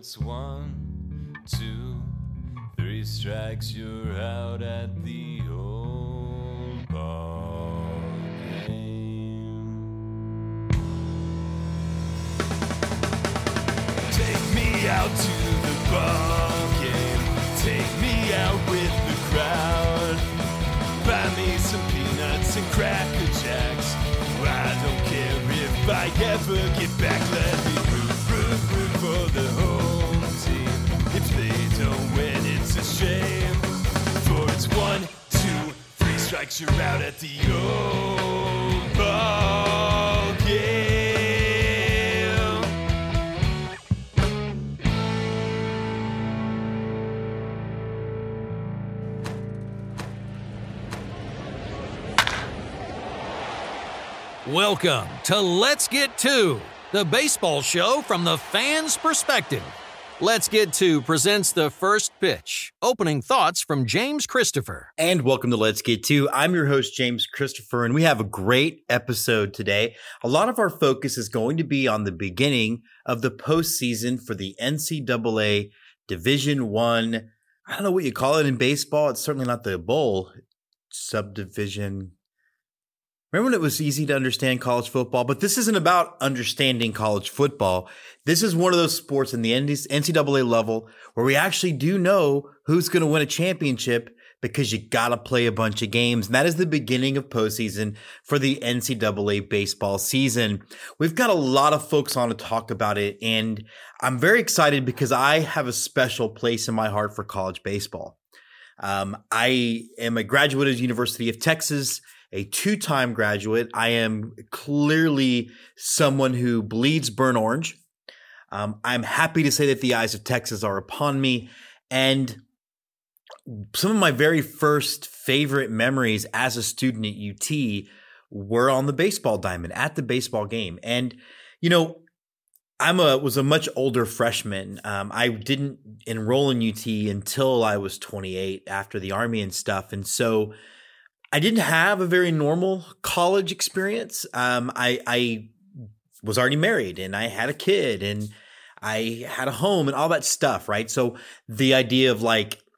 it's 1, 2, 3 strikes, you're out at the old ball game. Take me out to the ball game. Take me out with the crowd. Buy me some peanuts and Cracker Jacks. I don't care if I ever get back. Let me root for the home team. If they don't win, it's a shame. For it's 1, 2, 3 strikes, you're out at the old ball game. Welcome to Let's Get To, the baseball show from the fans' perspective. Let's Get To presents the first pitch. Opening thoughts from James Christopher. And welcome to Let's Get To. I'm your host, James Christopher, and we have a great episode today. A lot of our focus is going to be on the beginning of the postseason for the NCAA Division I. I don't know what you call it in baseball. It's certainly not the bowl subdivision. Remember when it was easy to understand college football? But this isn't about understanding college football. This is one of those sports in the NCAA level where we actually do know who's going to win a championship because you got to play a bunch of games. And that is the beginning of postseason for the NCAA baseball season. We've got a lot of folks on to talk about it. And I'm very excited because I have a special place in my heart for college baseball. I am a graduate of the University of Texas, a 2-time graduate. I am clearly someone who bleeds burnt orange. I'm happy to say that the eyes of Texas are upon me. And some of my very first favorite memories as a student at UT were on the baseball diamond at the baseball game. And, you know, was a much older freshman. I didn't enroll in UT until I was 28 after the Army and stuff. And so I didn't have a very normal college experience. I was already married and I had a kid and I had a home and all that stuff, right? So the idea of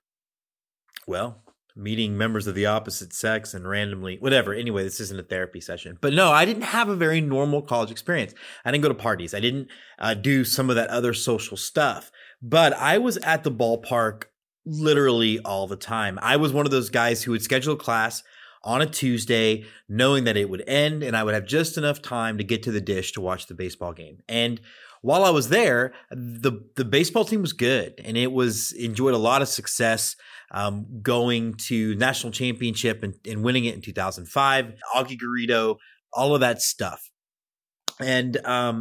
meeting members of the opposite sex and randomly, whatever. Anyway, this isn't a therapy session. But no, I didn't have a very normal college experience. I didn't go to parties. I didn't do some of that other social stuff. But I was at the ballpark literally all the time. I was one of those guys who would schedule a class on a Tuesday, knowing that it would end and I would have just enough time to get to the dish to watch the baseball game. And while I was there, the baseball team was good and it was enjoyed a lot of success, going to national championship and winning it in 2005, Augie Garrido, all of that stuff. And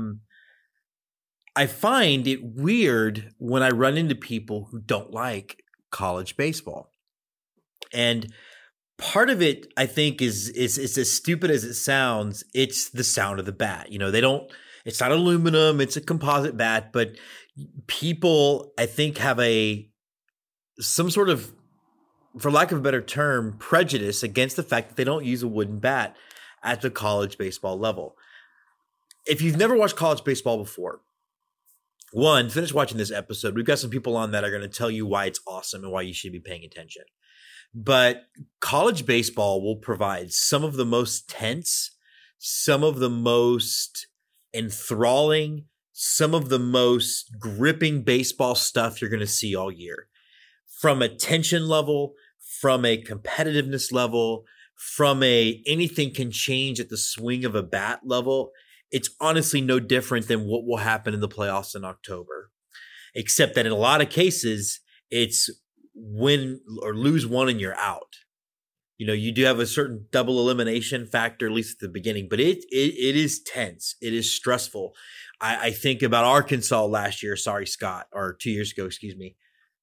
I find it weird when I run into people who don't like college baseball. And part of it, I think, is as stupid as it sounds. It's the sound of the bat. You know, it's not aluminum, it's a composite bat, but people, I think, have some sort of, for lack of a better term, prejudice against the fact that they don't use a wooden bat at the college baseball level. If you've never watched college baseball before, one, finish watching this episode. We've got some people on that are going to tell you why it's awesome and why you should be paying attention. But college baseball will provide some of the most tense, some of the most enthralling, some of the most gripping baseball stuff you're going to see all year. From a tension level, from a competitiveness level, from a anything can change at the swing of a bat level, it's honestly no different than what will happen in the playoffs in October. Except that in a lot of cases, it's win or lose one and you're out. You know, you do have a certain double elimination factor, at least at the beginning, but it is tense. It is stressful. I think about Arkansas last year. Sorry, Scott, or 2 years ago, excuse me.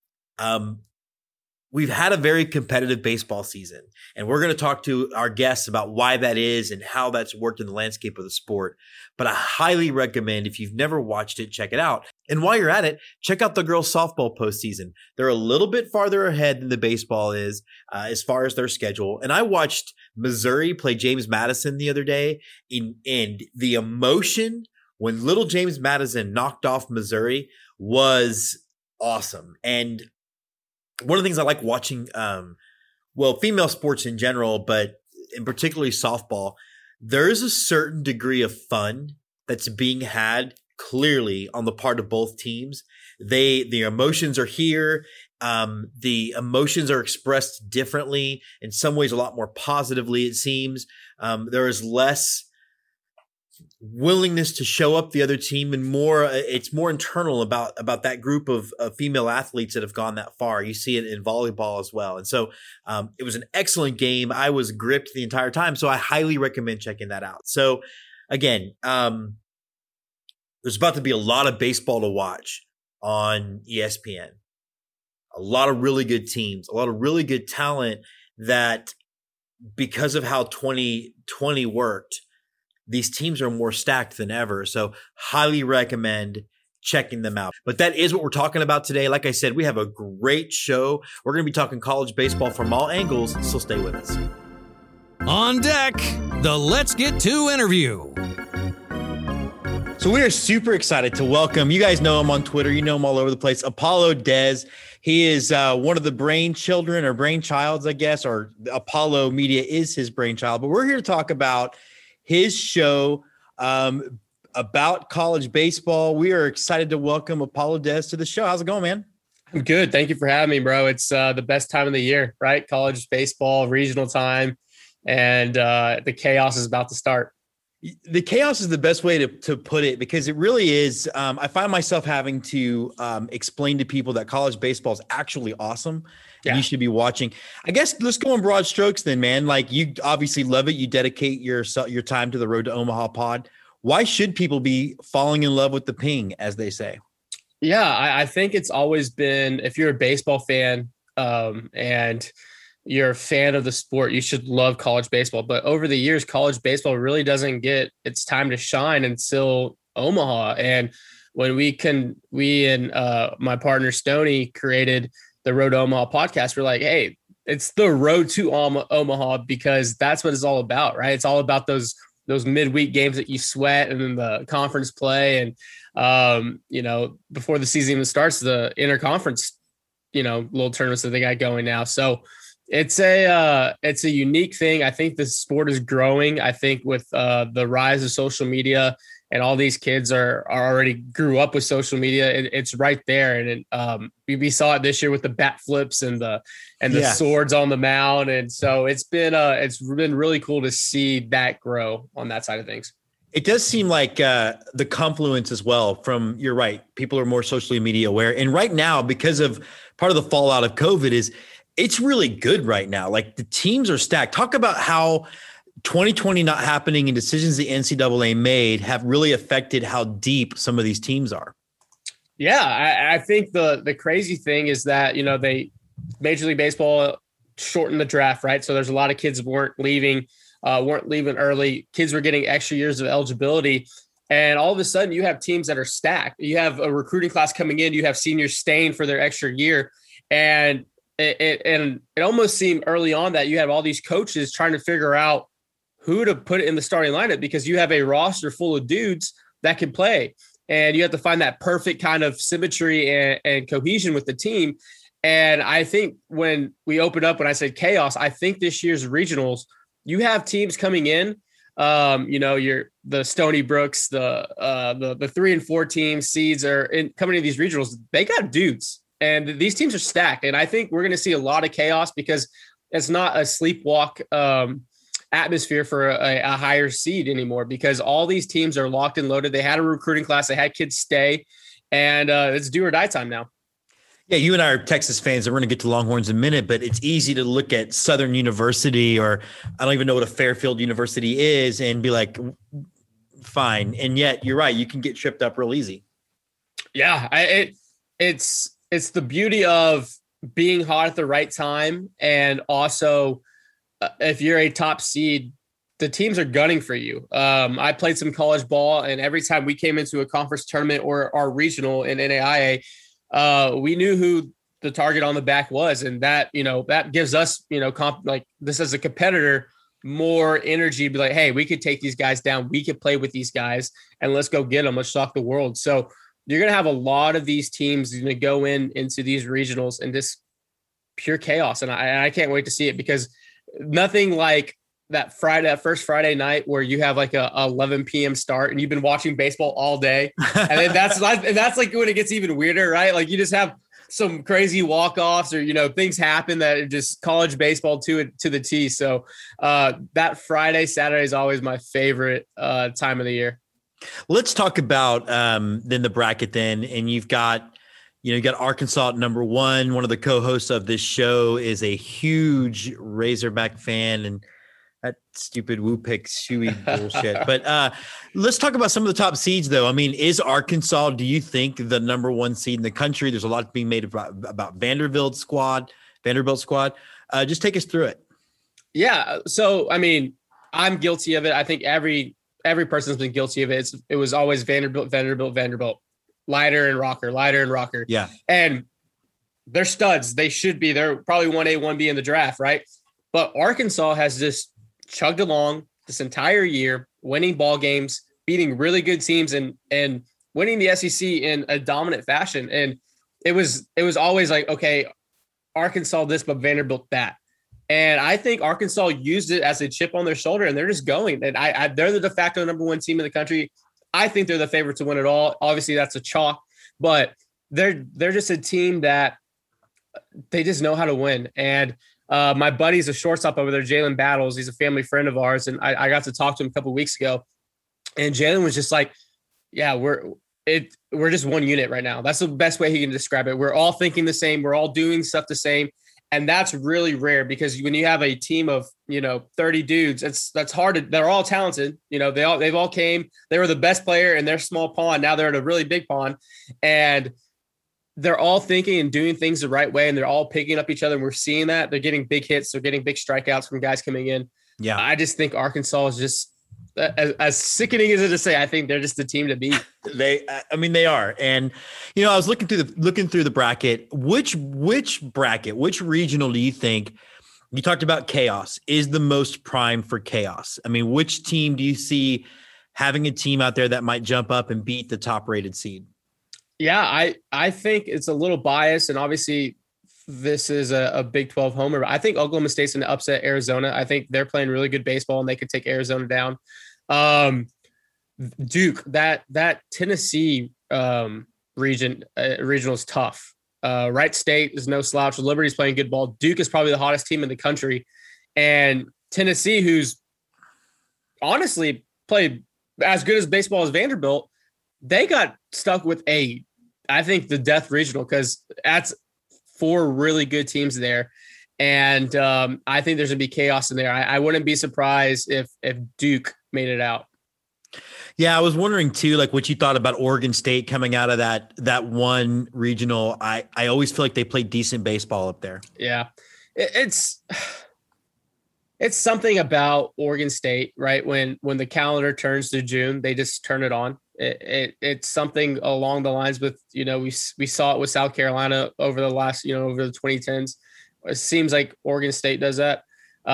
We've had a very competitive baseball season, and we're going to talk to our guests about why that is and how that's worked in the landscape of the sport. But I highly recommend, if you've never watched it, check it out. And while you're at it, check out the girls' softball postseason. They're a little bit farther ahead than the baseball is as far as their schedule. And I watched Missouri play James Madison the other day, and the emotion when little James Madison knocked off Missouri was awesome. And one of the things I like watching, female sports in general, but in particularly softball, there is a certain degree of fun that's being had clearly on the part of both teams. The emotions are here. The emotions are expressed differently, in some ways a lot more positively, it seems. There is less willingness to show up the other team, and it's more internal about that group of female athletes that have gone that far. You see it in volleyball as well. And so it was an excellent game. I was gripped the entire time, so I highly recommend checking that out. So again, there's about to be a lot of baseball to watch on ESPN. A lot of really good teams, a lot of really good talent that, because of how 2020 worked, these teams are more stacked than ever. So highly recommend checking them out. But that is what we're talking about today. Like I said, we have a great show. We're going to be talking college baseball from all angles, so stay with us. On deck, the Let's Get To interview. So we are super excited to welcome, you guys know him on Twitter, you know him all over the place, Apollo Dez. He is one of the brainchilds, I guess, or Apollo Media is his brainchild. But we're here to talk about his show about college baseball. We are excited to welcome Apollo Dez to the show. How's it going, man? I'm good. Thank you for having me, bro. It's the best time of the year, right? College baseball, regional time, and the chaos is about to start. The chaos is the best way to put it, because it really is. I find myself having to explain to people that college baseball is actually awesome. Yeah. And you should be watching. I guess let's go in broad strokes then, man. Like, you obviously love it. You dedicate your time to the Road to Omaha pod. Why should people be falling in love with the ping, as they say? Yeah, I think it's always been, if you're a baseball fan and you're a fan of the sport, you should love college baseball. But over the years, college baseball really doesn't get its time to shine until Omaha. And when we and my partner Stoney created the Road to Omaha podcast, we're like, hey, it's the road to Omaha, because that's what it's all about, right? It's all about those midweek games that you sweat, and then the conference play. And, before the season even starts, the interconference, little tournaments that they got going now. So it's a unique thing. I think the sport is growing. I think with the rise of social media, and all these kids are already grew up with social media, it's right there. And we saw it this year with the bat flips and the swords on the mound. And so it's been really cool to see that grow on that side of things. It does seem like the confluence as well from, you're right, people are more socially media aware. And right now, because of part of the fallout of COVID, it's really good right now. Like, the teams are stacked. Talk about how 2020 not happening and decisions the NCAA made have really affected how deep some of these teams are. Yeah, I think the crazy thing is that, Major League Baseball shortened the draft, right? So there's a lot of kids weren't leaving early. Kids were getting extra years of eligibility. And all of a sudden you have teams that are stacked. You have a recruiting class coming in. You have seniors staying for their extra year. And it almost seemed early on that you have all these coaches trying to figure out who to put in the starting lineup, because you have a roster full of dudes that can play, and you have to find that perfect kind of symmetry and cohesion with the team. And I think when I said chaos, I think this year's regionals, you have teams coming in, you're the Stony Brooks, the 3 and 4 teams, seeds are coming to these regionals. They got dudes, and these teams are stacked. And I think we're going to see a lot of chaos, because it's not a sleepwalk atmosphere for a higher seed anymore, because all these teams are locked and loaded. They had a recruiting class. They had kids stay, and it's do or die time now. Yeah, you and I are Texas fans, and we're going to get to Longhorns in a minute, but it's easy to look at Southern University, or I don't even know what a Fairfield University is, and be like, fine. And yet you're right. You can get tripped up real easy. Yeah. It's the beauty of being hot at the right time. And also, if you're a top seed, the teams are gunning for you. I played some college ball, and every time we came into a conference tournament or our regional in NAIA, we knew who the target on the back was. And that, that gives us, like this as a competitor, more energy to be like, hey, we could take these guys down. We could play with these guys, and let's go get them. Let's shock the world. So you're going to have a lot of these teams going to go into these regionals and just pure chaos. And I can't wait to see it, because nothing like that first Friday night where you have like a 11 p.m. start and you've been watching baseball all day. And then that's like when it gets even weirder, right? Like you just have some crazy walk-offs, or, you know, things happen that are just college baseball to the T. So that Friday, Saturday is always my favorite time of the year. Let's talk about then the bracket then. And you got Arkansas at number one. One of the co-hosts of this show is a huge Razorback fan, and that stupid Woo Pick Shuey bullshit. But let's talk about some of the top seeds, though. I mean, is Arkansas, do you think, the number one seed in the country? There's a lot being made about Vanderbilt squad. Just take us through it. Yeah. So, I mean, I'm guilty of it. I think every person's been guilty of it. It was always Vanderbilt. Leiter and rocker. Yeah. And they're studs. They should be. They're probably 1A, 1B in the draft, right? But Arkansas has just chugged along this entire year, winning ball games, beating really good teams, and winning the SEC in a dominant fashion. And it was always like, okay, Arkansas this, but Vanderbilt that. And I think Arkansas used it as a chip on their shoulder, and they're just going. And they're the de facto number one team in the country. I think they're the favorite to win it all. Obviously, that's a chalk, but they're just a team that they just know how to win. And my buddy's a shortstop over there, Jalen Battles. He's a family friend of ours, and I got to talk to him a couple of weeks ago. And Jalen was just like, "Yeah, we're just one unit right now." That's the best way he can describe it. We're all thinking the same. We're all doing stuff the same. And that's really rare, because when you have a team of, 30 dudes, that's hard. They're all talented. They've all came. They were the best player in their small pond. Now they're in a really big pond, and they're all thinking and doing things the right way. And they're all picking up each other. And we're seeing that they're getting big hits. They're getting big strikeouts from guys coming in. Yeah. I just think Arkansas is just as sickening as it is to say. I think they're just the team to beat. They are. And, I was looking through the bracket, which regional do you think, you talked about chaos, is the most prime for chaos? I mean, which team do you see having a team out there that might jump up and beat the top rated seed? Yeah, I think it's a little biased, and obviously this is a Big 12 homer. But I think Oklahoma State's going to upset Arizona. I think they're playing really good baseball, and they could take Arizona down. Duke, that Tennessee regional is tough. Wright State is no slouch. Liberty's playing good ball. Duke is probably the hottest team in the country, and Tennessee, who's honestly played as good as baseball as Vanderbilt, they got stuck with I think the death regional, because that's 4 really good teams there. And I think there's going to be chaos in there. I wouldn't be surprised if Duke made it out. Yeah, I was wondering too, like what you thought about Oregon State coming out of that one regional. I always feel like they played decent baseball up there. Yeah, it's something about Oregon State, right? When the calendar turns to June, they just turn it on. It's something along the lines with, we saw it with South Carolina over the last, over the 2010s. It seems like Oregon State does that.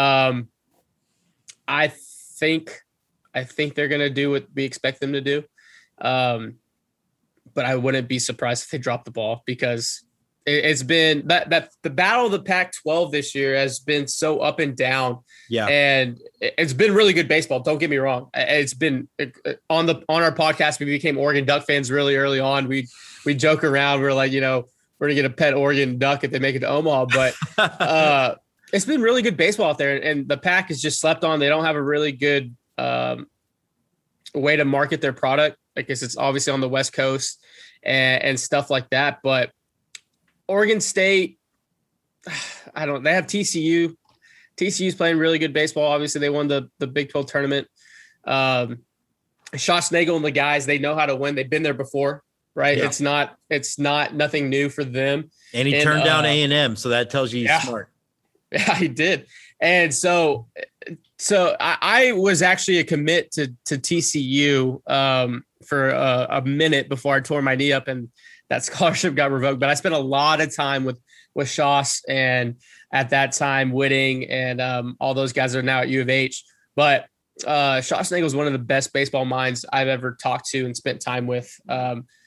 I think they're going to do what we expect them to do. But I wouldn't be surprised if they drop the ball, because it's been that the battle of the Pac-12 this year has been so up and down. Yeah. And it's been really good baseball. Don't get me wrong. It's been on our podcast. We became Oregon Duck fans really early on. We joke around. We're like, we're going to get a pet Oregon Duck if they make it to Omaha, but it's been really good baseball out there, and the Pac is just slept on. They don't have a really good way to market their product. I guess it's obviously on the West Coast and stuff like that, but Oregon State, they have TCU. TCU's playing really good baseball. Obviously, they won the Big 12 tournament. Schwarzenegger and the guys, they know how to win. They've been there before, right? Yeah. It's not nothing new for them. And he turned down A&M, so that tells you he's smart. Yeah, he did. And so I was actually a commit to TCU for a minute before I tore my knee up, and that scholarship got revoked. But I spent a lot of time with Schoss, and at that time Whitting, and all those guys are now at U of H. But Schwarzenegger was one of the best baseball minds I've ever talked to and spent time with.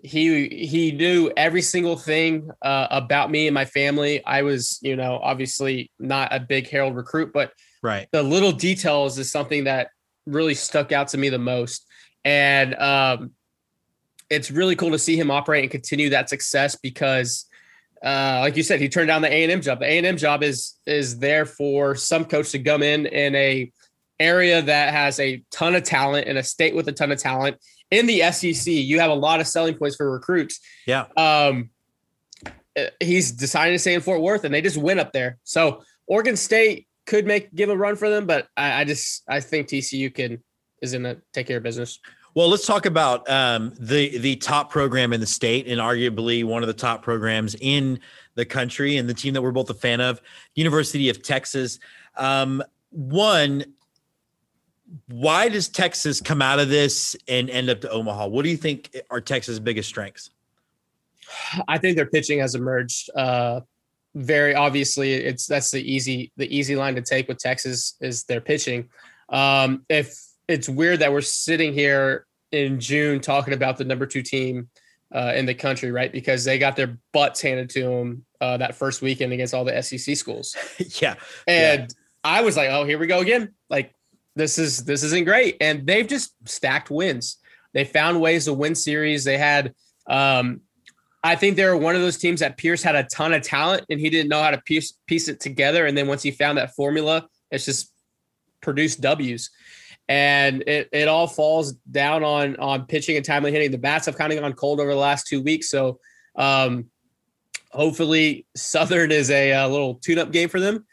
he knew every single thing about me and my family. I was, obviously not a big Herald recruit, but right. The little details is something that really stuck out to me the most. And it's really cool to see him operate and continue that success because like you said, he turned down the A&M job. The A&M job is there for some coach to come in a area that has a ton of talent, in a state with a ton of talent. In the SEC, you have a lot of selling points for recruits. Yeah. He's deciding to stay in Fort Worth, and they just went up there. So Oregon State could give a run for them, but I think TCU is going to take care of business. Well, let's talk about the top program in the state and arguably one of the top programs in the country and the team that we're both a fan of, University of Texas. One, why does Texas come out of this and end up to Omaha? What do you think are Texas' biggest strengths? I think their pitching has emerged. Very obviously, that's the easy line to take with Texas is their pitching. If it's weird that we're sitting here in June talking about the number 2 team in the country, right? Because they got their butts handed to them that first weekend against all the SEC schools. Yeah. And I was like, oh, here we go again. Like, this isn't great. And they've just stacked wins. They found ways to win series. They had, I think they were one of those teams that Pierce had a ton of talent and he didn't know how to piece it together. And then once he found that formula, it's just produced W's. And it all falls down on pitching and timely hitting. The bats have kind of gone cold over the last 2 weeks. So hopefully Southern is a little tune-up game for them.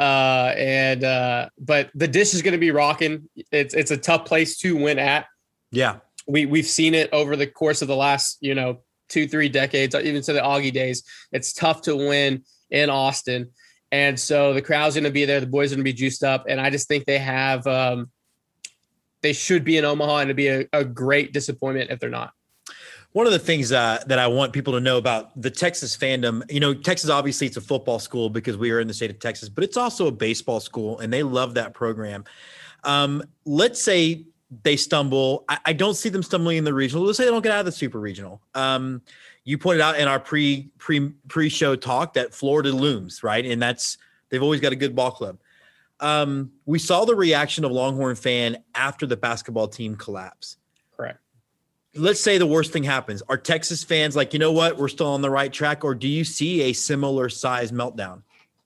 But the dish is going to be rocking. It's a tough place to win at. Yeah. We've seen it over the course of the last, 2-3 decades, even to the Augie days. It's tough to win in Austin. And so the crowd's going to be there. The boys are going to be juiced up. And I just think they have, they should be in Omaha, and it'd be a great disappointment if they're not. One of the things that I want people to know about the Texas fandom, Texas, obviously it's a football school because we are in the state of Texas, but it's also a baseball school and they love that program. Let's say they stumble. I don't see them stumbling in the regional. Let's say they don't get out of the super regional. You pointed out in our pre-show talk that Florida looms, right? And they've always got a good ball club. We saw the reaction of Longhorn fan after the basketball team collapse. Correct. Let's say the worst thing happens. Are Texas fans like, you know what, we're still on the right track? Or do you see a similar size meltdown?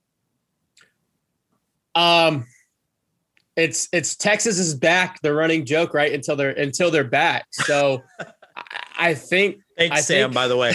It's Texas is back. The running joke, right? Until they're back. So I think, Sam, by the way,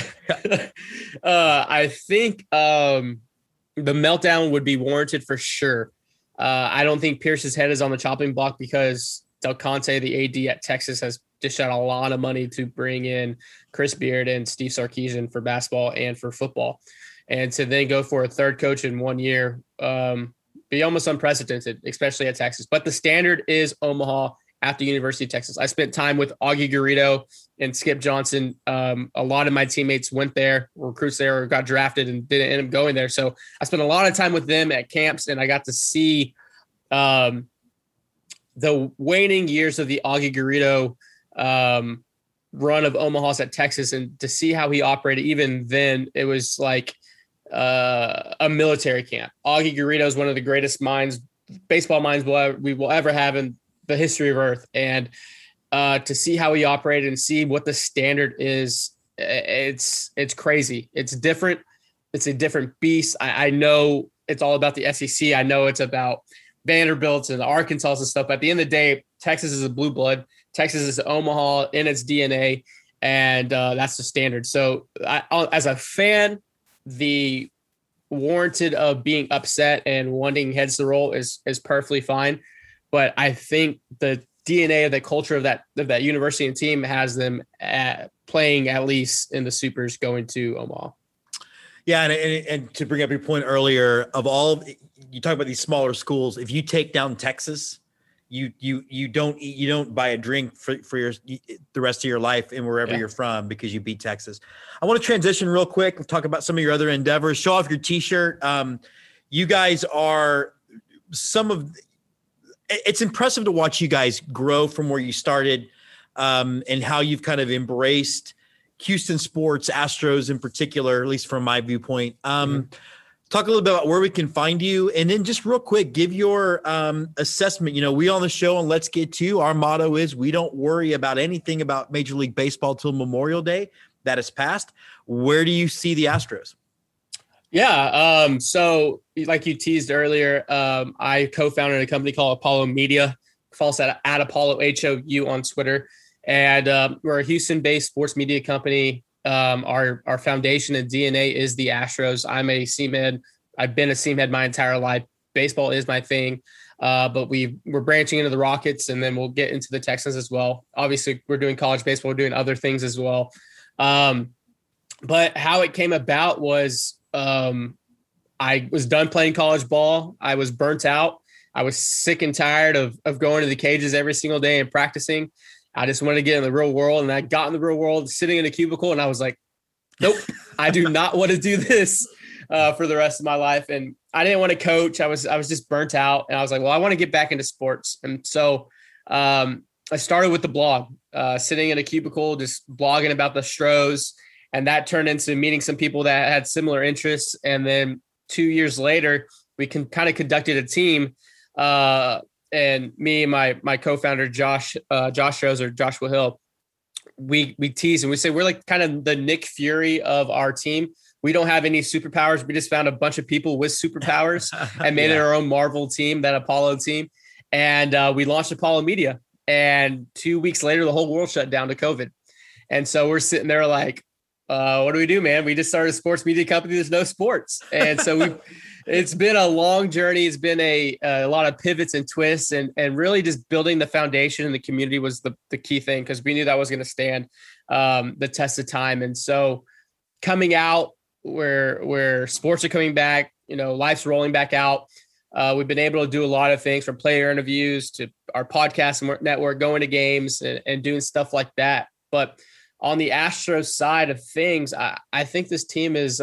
I think the meltdown would be warranted for sure. I don't think Pierce's head is on the chopping block because Del Conte, the AD at Texas, has dished out a lot of money to bring in Chris Beard and Steve Sarkisian for basketball and for football. And to then go for a third coach in 1 year, be almost unprecedented, especially at Texas. But the standard is Omaha at the University of Texas. I spent time with Augie Garrido and Skip Johnson. A lot of my teammates went there, recruits there, or got drafted and didn't end up going there. So I spent a lot of time with them at camps, and I got to see the waning years of the Augie Garrido run of Omaha's at Texas, and to see how he operated. Even then, it was like a military camp. Augie Garrido is one of the greatest baseball minds we will ever have in the history of Earth. And to see how he operated and see what the standard is, it's crazy. It's different. It's a different beast. I know it's all about the SEC. I know it's about Vanderbilt's and the Arkansas and stuff. But at the end of the day, Texas is a blue blood. Texas is Omaha in its DNA, and that's the standard. So as a fan, the warranted of being upset and wanting heads to roll is perfectly fine. But I think the DNA of the culture of that university and team has them playing at least in the supers going to Omaha. Yeah. And to bring up your point earlier, you talk about these smaller schools. If you take down Texas, you don't buy a drink for the rest of your life and wherever you're from because you beat Texas. I want to transition real quick and talk about some of your other endeavors. Show off your t-shirt. You guys are it's impressive to watch you guys grow from where you started and how you've kind of embraced Houston sports, Astros in particular, at least from my viewpoint. Talk a little bit about where we can find you. And then just real quick, give your assessment. You know, we on the show on Let's Get To, our motto is we don't worry about anything about Major League Baseball till Memorial Day. That is passed. Where do you see the Astros? Yeah. So like you teased earlier, I co-founded a company called Apollo Media. Follow us at Apollo HOU on Twitter. And we're a Houston-based sports media company. Our foundation and DNA is the Astros. I'm a Seamhead. I've been a Seamhead my entire life. Baseball is my thing. But we're branching into the Rockets, and then we'll get into the Texans as well. Obviously, we're doing college baseball. We're doing other things as well. But how it came about was I was done playing college ball. I was burnt out. I was sick and tired of going to the cages every single day and practicing. I just wanted to get in the real world, and I got in the real world sitting in a cubicle, and I was like, nope, I do not want to do this for the rest of my life. And I didn't want to coach. I was just burnt out, and I was like, well, I want to get back into sports. And so I started with the blog, sitting in a cubicle, just blogging about the Stros, and that turned into meeting some people that had similar interests. And then 2 years later, we kind of conducted a team, and me and my co-founder, Josh Strozer, Joshua Hill, we tease and we say we're like kind of the Nick Fury of our team. We don't have any superpowers. We just found a bunch of people with superpowers and made it our own Marvel team, that Apollo team. And we launched Apollo Media. And 2 weeks later, the whole world shut down to COVID. And so we're sitting there like, what do we do, man? We just started a sports media company. There's no sports. And so it's been a long journey. It's been a lot of pivots and twists, and really just building the foundation in the community was the key thing, because we knew that was going to stand the test of time. And so coming out where sports are coming back, you know, life's rolling back out. We've been able to do a lot of things, from player interviews to our podcast network, going to games and doing stuff like that. But on the Astros side of things, I think this team is,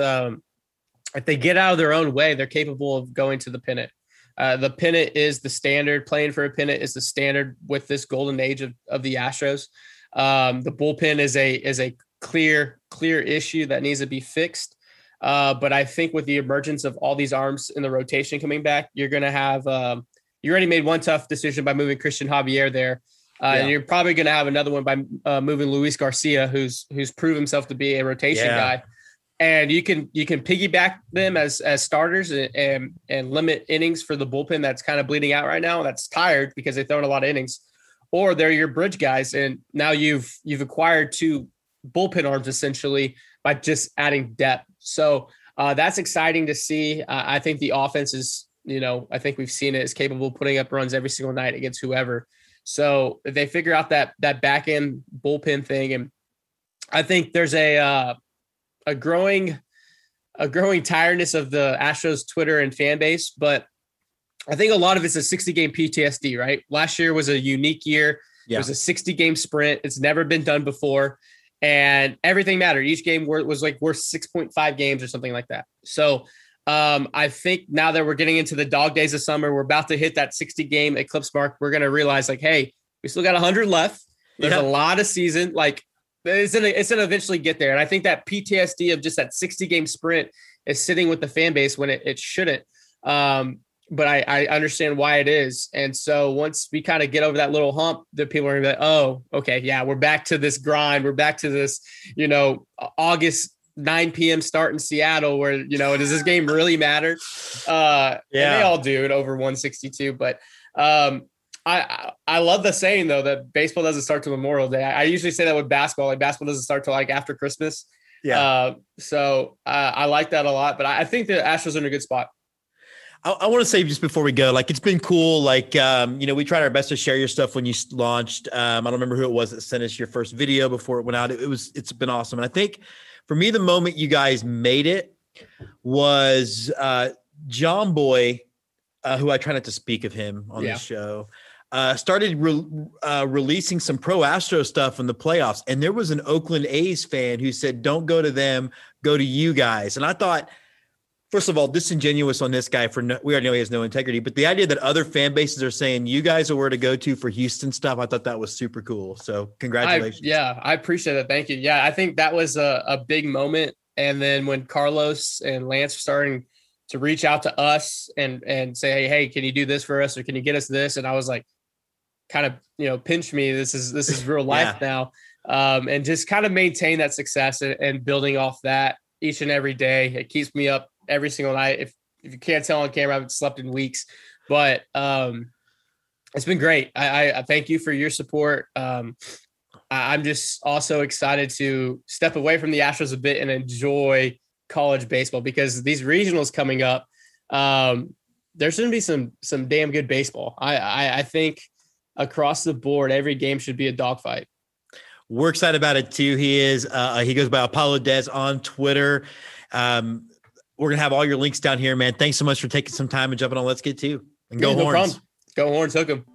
if they get out of their own way, they're capable of going to the pennant. The pennant is the standard. Playing for a pennant is the standard with this golden age of the Astros. The bullpen is a clear issue that needs to be fixed. But I think with the emergence of all these arms in the rotation coming back, you're going to have you already made one tough decision by moving Christian Javier there. And you're probably going to have another one by moving Luis Garcia, who's proved himself to be a rotation guy. And you can piggyback them as starters and limit innings for the bullpen that's kind of bleeding out right now. That's tired because they've thrown a lot of innings, or they're your bridge guys. And now you've acquired two bullpen arms essentially by just adding depth. So that's exciting to see. I think the offense is, I think we've seen it, is capable of putting up runs every single night against whoever. So if they figure out that back end bullpen thing, and I think there's a growing tiredness of the Astros Twitter and fan base, but I think a lot of it's a 60-game PTSD, right? Last year was a unique year. It was a 60-game sprint. It's never been done before, and everything mattered. Each game was like worth 6.5 games or something like that. So I think now that we're getting into the dog days of summer, we're about to hit that 60-game eclipse mark. We're going to realize, like, hey, we still got 100 left. There's a lot of season. Like, it's going to eventually get there. And I think that PTSD of just that 60-game sprint is sitting with the fan base when it shouldn't. But I understand why it is. And so once we kind of get over that little hump, the people are going to be like, oh, okay, yeah, we're back to this grind. We're back to this, August 9 p.m. start in Seattle where, does this game really matter? And they all do it over 162. But I love the saying, though, that baseball doesn't start till Memorial Day. I usually say that with basketball. Like, basketball doesn't start till like after Christmas. So I like that a lot. But I think the Astros are in a good spot. I want to say just before we go, like, it's been cool. Like, we tried our best to share your stuff when you launched. I don't remember who it was that sent us your first video before it went out. It's been awesome. And I think for me, the moment you guys made it was John Boy, who I try not to speak of him on the show, started releasing some pro Astro stuff in the playoffs. And there was an Oakland A's fan who said, don't go to them, go to you guys. And I thought, first of all, disingenuous on this guy we already know he has no integrity, but the idea that other fan bases are saying you guys are where to go to for Houston stuff, I thought that was super cool. So congratulations. I appreciate it. Thank you. Yeah, I think that was a big moment. And then when Carlos and Lance were starting to reach out to us and say, hey, can you do this for us? Or can you get us this? And I was like, kind of, pinch me. This is real life now. And just kind of maintain that success and building off that each and every day. It keeps me up every single night. If you can't tell on camera, I haven't slept in weeks, but it's been great. I thank you for your support. I'm just also excited to step away from the Astros a bit and enjoy college baseball because these regionals coming up, there's going to be some damn good baseball. I think across the board, every game should be a dogfight. We're excited about it too. He goes by Apollo Des on Twitter. We're going to have all your links down here, man. Thanks so much for taking some time and jumping on Let's Get To. And go Horns. Problem. Go Horns, hook 'em.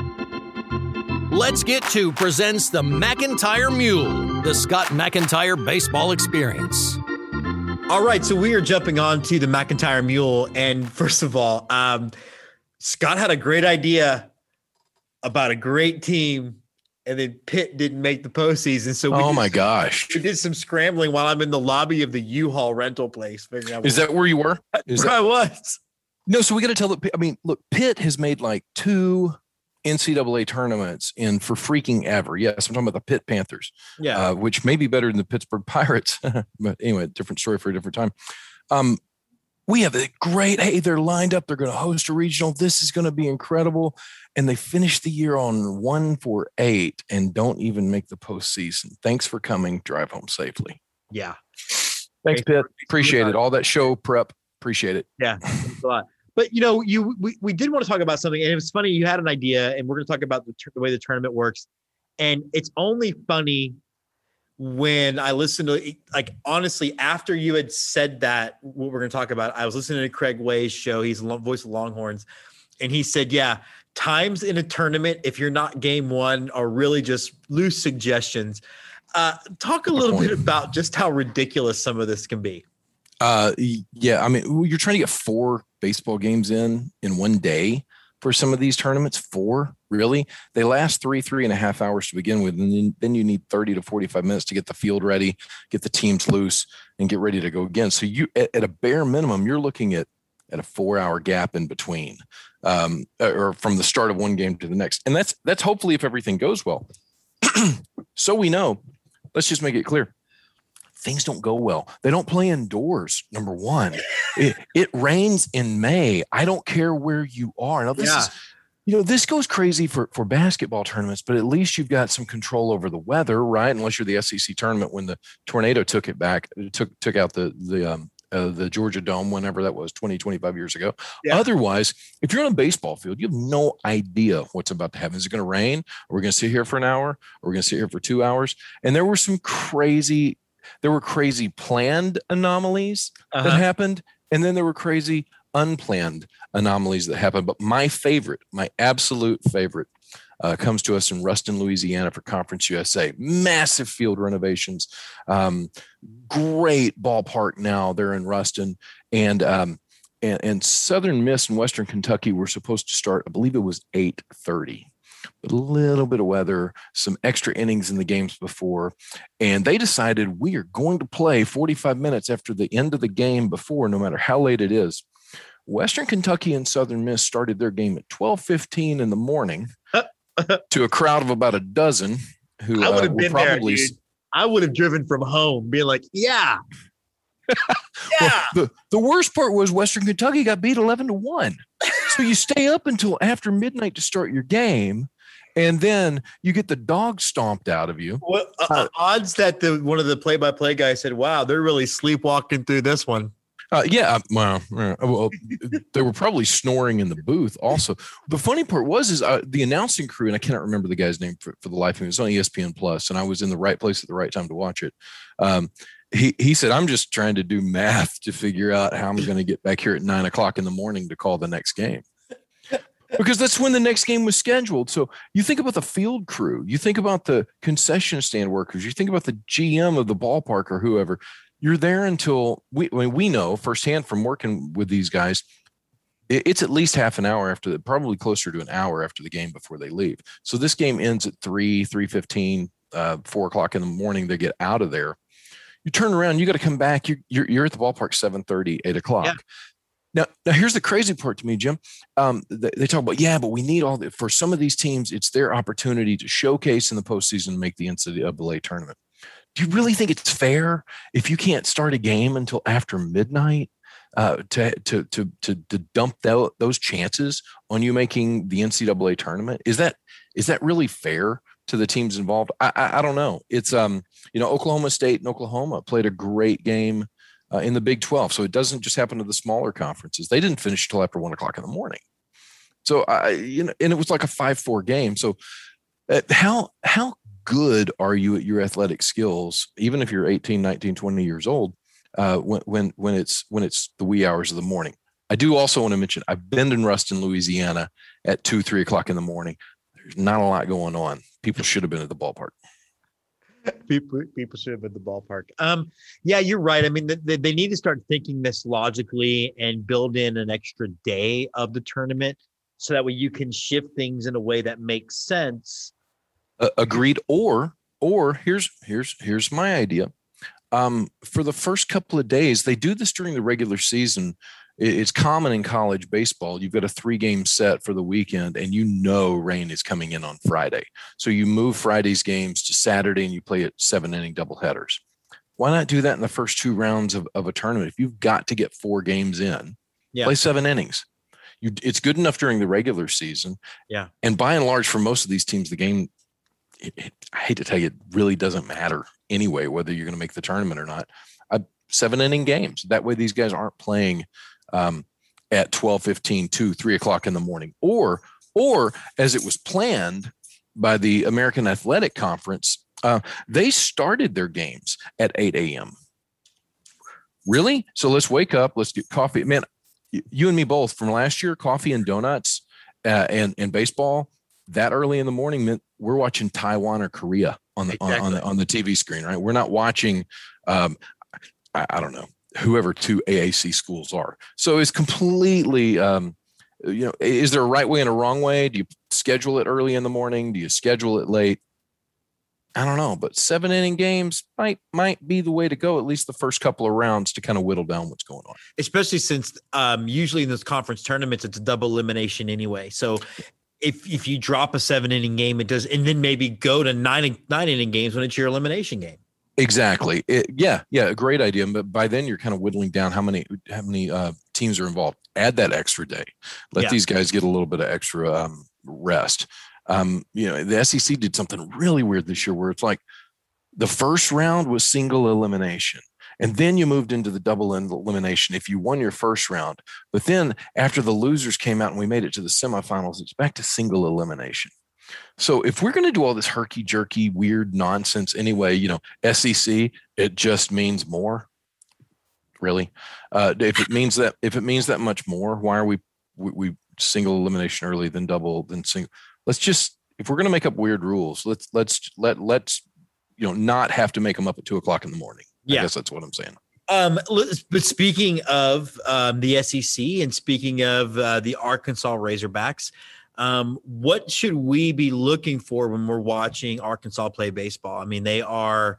Let's Get To presents the McIntyre Mule, the Scott McIntyre baseball experience. All right, so we are jumping on to the McIntyre Mule. And first of all, Scott had a great idea about a great team, and then Pitt didn't make the postseason. So my gosh. We did some scrambling while I'm in the lobby of the U-Haul rental place. Is that where you were? I was. No, so we got to tell look, Pitt has made like 2 NCAA tournaments for freaking ever. Yes, I'm talking about the Pitt Panthers, which may be better than the Pittsburgh Pirates. But anyway, different story for a different time. We have a great, hey, they're lined up. They're going to host a regional. This is going to be incredible. And they finished the year on 1-8 and don't even make the postseason. Thanks for coming. Drive home safely. Yeah. Thanks, Pitt. Appreciate it. All that show prep. Appreciate it. Yeah. Thanks a lot. But, we did want to talk about something, and it was funny. You had an idea, and we're going to talk about the way the tournament works. And it's only funny when I listen to, like, honestly, after you had said that, what we're going to talk about, I was listening to Craig Way's show. He's the voice of Longhorns. And he said, times in a tournament, if you're not game one, are really just loose suggestions. Talk a little bit about just how ridiculous some of this can be. Yeah, I mean, you're trying to get 4 baseball games in one day for some of these tournaments. 4, really? They last 3.5 hours to begin with, and then you need 30 to 45 minutes to get the field ready, get the teams loose, and get ready to go again. So you, at a bare minimum, you're looking at a 4-hour gap in between, or from the start of one game to the next, and that's hopefully if everything goes well. So we know. Let's just make it clear. Things don't go well. They don't play indoors. Number one, it rains in May. I don't care where you are. Now this is, this goes crazy for basketball tournaments, but at least you've got some control over the weather, right? Unless you're the SEC tournament when the tornado took it back, took out the Georgia Dome, whenever that was, 25 years ago. Yeah. Otherwise, if you're on a baseball field, you have no idea what's about to happen. Is it going to rain? Are we going to sit here for an hour? Are we going to sit here for 2 hours? And there were crazy planned anomalies that happened. And then there were crazy unplanned anomalies that happened. But my absolute favorite comes to us in Ruston, Louisiana for Conference USA. Massive field renovations. Great ballpark now. They're in Ruston. And Southern Miss and Western Kentucky were supposed to start, I believe it was 8:30. But a little bit of weather, some extra innings in the games before, and they decided we are going to play 45 minutes after the end of the game before, no matter how late it is. Western Kentucky and Southern Miss started their game at 12:15 in the morning to a crowd of about a dozen who I would have been probably there, dude. I would have driven from home, being like, yeah. Well, the worst part was Western Kentucky got beat 11-1. So you stay up until after midnight to start your game, and then you get the dog stomped out of you. Well, odds that one of the play-by-play guys said, wow, they're really sleepwalking through this one. Well, they were probably snoring in the booth also. The funny part was the announcing crew, and I cannot remember the guy's name for the life of me. It was on ESPN Plus, and I was in the right place at the right time to watch it. He said, I'm just trying to do math to figure out how I'm going to get back here at 9:00 in the morning to call the next game. Because that's when the next game was scheduled. So you think about the field crew, you think about the concession stand workers, you think about the GM of the ballpark or whoever. you're there until we know firsthand from working with these guys, it's at least half an hour after, probably closer to an hour after the game before they leave. So this game ends at 3:15, 4 o'clock in the morning. They get out of there. You turn around, you got to come back. You're at the ballpark 7:30, 8 o'clock. Yeah. Now here's the crazy part to me, Jim. They talk about, but we need all for some of these teams, it's their opportunity to showcase in the postseason and make the NCAA tournament. Do you really think it's fair if you can't start a game until after midnight to dump those chances on you making the NCAA tournament? Is that really fair to the teams involved? I don't know. It's Oklahoma State and Oklahoma played a great game in the Big 12, so it doesn't just happen to the smaller conferences. They didn't finish till after 1 o'clock in the morning. So and it was like a 5-4 game. So how good are you at your athletic skills, even if you're 18, 19, 20 years old, when it's the wee hours of the morning? I do also want to mention I've been in Ruston, Louisiana at 2-3 o'clock in the morning. There's not a lot going on. People should have been at the ballpark. People should have been at the ballpark. Yeah, you're right. I mean, they need to start thinking this logically and build in an extra day of the tournament so that way you can shift things in a way that makes sense. Agreed. Or here's my idea. For the first couple of days, they do this during the regular season. It's common in college baseball. You've got a 3-game set for the weekend, and rain is coming in on Friday. So you move Friday's games to Saturday, and you play at 7-inning doubleheaders. Why not do that in the first 2 rounds of a tournament? If you've got to get 4 games in, play 7 innings. It's good enough during the regular season. Yeah. And by and large, for most of these teams, the game, I hate to tell you, it really doesn't matter anyway, whether you're going to make the tournament or not. 7-inning games. That way these guys aren't playing at 12:15, 2-3 o'clock in the morning, or as it was planned by the American Athletic Conference, they started their games at 8 a.m. Really? So let's wake up. Let's get coffee. Man, you and me both from last year, coffee and donuts and baseball that early in the morning meant we're watching Taiwan or Korea on the TV screen, right? We're not watching, I don't know, whoever 2 AAC schools are. So it's completely, is there a right way and a wrong way? Do you schedule it early in the morning? Do you schedule it late? I don't know, but 7-inning games might be the way to go, at least the first couple of rounds, to kind of whittle down what's going on. Especially since usually in those conference tournaments, it's a double elimination anyway. So if you drop a 7-inning game, it does, and then maybe go to 9-inning games when it's your elimination game. Exactly. Yeah, a great idea. But by then you're kind of whittling down how many teams are involved. Add that extra day. Let these guys get a little bit of extra rest. The SEC did something really weird this year where it's like the first round was single elimination. And then you moved into the double elimination if you won your first round. But then after the losers came out and we made it to the semifinals, it's back to single elimination. So if we're going to do all this herky-jerky, weird nonsense anyway, SEC, it just means more. Really? If it means that much more, why are we single elimination early, then double, then single? Let's just, if we're going to make up weird rules, let's not have to make them up at 2 o'clock in the morning. I guess that's what I'm saying. But speaking of the SEC and speaking of the Arkansas Razorbacks, what should we be looking for when we're watching Arkansas play baseball? I mean, they are,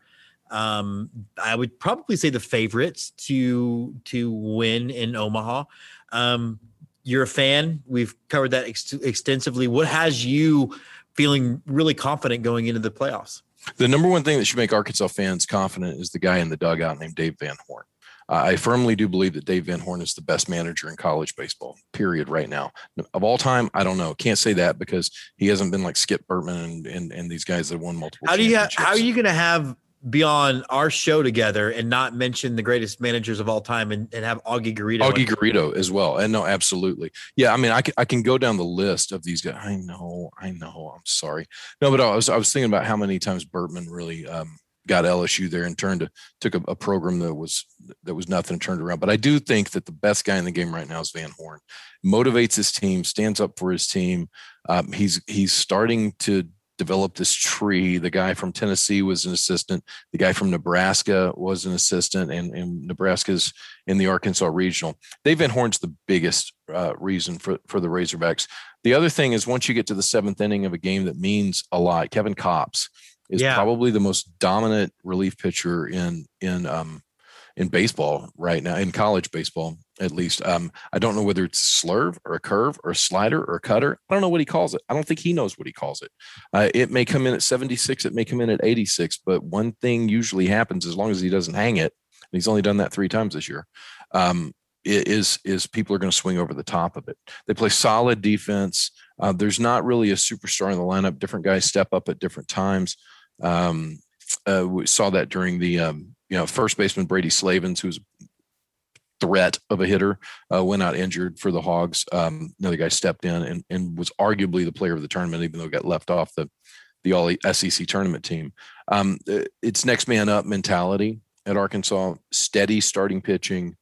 I would probably say, the favorites to win in Omaha. You're a fan. We've covered that extensively. What has you feeling really confident going into the playoffs? The number one thing that should make Arkansas fans confident is the guy in the dugout named Dave Van Horn. I firmly do believe that Dave Van Horn is the best manager in college baseball, period, right now. Of all time, I don't know. Can't say that because he hasn't been like Skip Bertman and these guys that won multiple championships. How are you going to be on our show together and not mention the greatest managers of all time and have Augie Garrido as well? And no, absolutely. Yeah. I mean, I can go down the list of these guys. I know. I'm sorry. No, but I was thinking about how many times Bertman really got LSU there and took a program that was nothing and turned around. But I do think that the best guy in the game right now is Van Horn. Motivates his team, stands up for his team. He's starting to developed this tree. The guy from Tennessee was an assistant. The guy from Nebraska was an assistant, and Nebraska's in the Arkansas regional. Dave Van Horn's the biggest reason for the Razorbacks. The other thing is once you get to the seventh inning of a game that means a lot, Kevin Kopps is probably the most dominant relief pitcher in baseball right now, in college baseball, at least. I don't know whether it's a slurve or a curve or a slider or a cutter. I don't know what he calls it. I don't think he knows what he calls it. It may come in at 76. It may come in at 86. But one thing usually happens as long as he doesn't hang it, and he's only done that 3 times this year, is people are going to swing over the top of it. They play solid defense. There's not really a superstar in the lineup. Different guys step up at different times. We saw that during the first baseman Brady Slavens, who's a threat of a hitter, went out injured for the Hogs. Another guy stepped in and was arguably the player of the tournament, even though he got left off the all SEC tournament team. It's next man up mentality at Arkansas, steady starting pitching,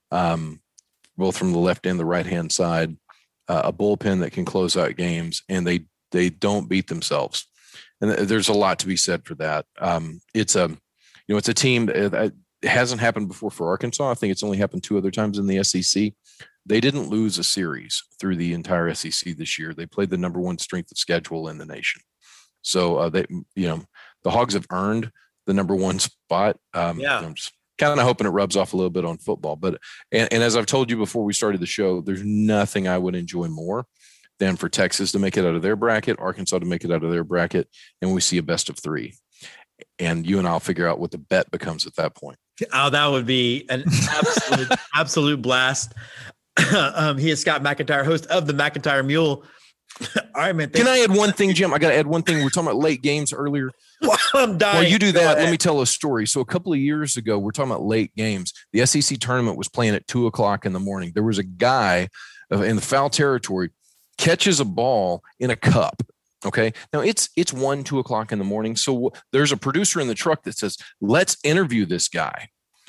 both from the left and the right hand side, a bullpen that can close out games, and they don't beat themselves. And there's a lot to be said for that. It's a team that hasn't happened before for Arkansas. I think it's only happened 2 other times in the SEC. They didn't lose a series through the entire SEC this year. They played the number 1 strength of schedule in the nation. So the Hogs have earned the number 1 spot. I'm just kind of hoping it rubs off a little bit on football. But and as I've told you before we started the show, there's nothing I would enjoy more than for Texas to make it out of their bracket, Arkansas to make it out of their bracket, and we see a best of 3. And you and I'll figure out what the bet becomes at that point. Oh, that would be an absolute blast. He is Scott McIntyre, host of the McIntyre Mule. All right, man. Can I add one thing, Jim? I got to add one thing. We were talking about late games earlier. Well, I'm dying. Well, you do that. Let me tell a story. So a couple of years ago, we're talking about late games. The SEC tournament was playing at 2:00 in the morning. There was a guy in the foul territory catches a ball in a cup. Okay. Now it's 2:00 in the morning. So there's a producer in the truck that says, let's interview this guy.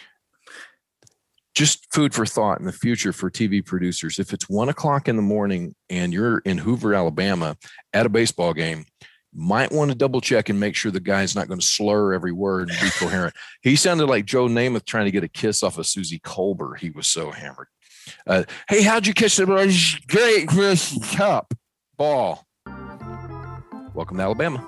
Just food for thought in the future for TV producers. If it's 1:00 in the morning and you're in Hoover, Alabama at a baseball game, might want to double check and make sure the guy's not going to slur every word and be coherent. He sounded like Joe Namath trying to get a kiss off of Susie Colbert. He was so hammered. Hey, how'd you catch the ball? Great, Chris Cup ball. Welcome to Alabama.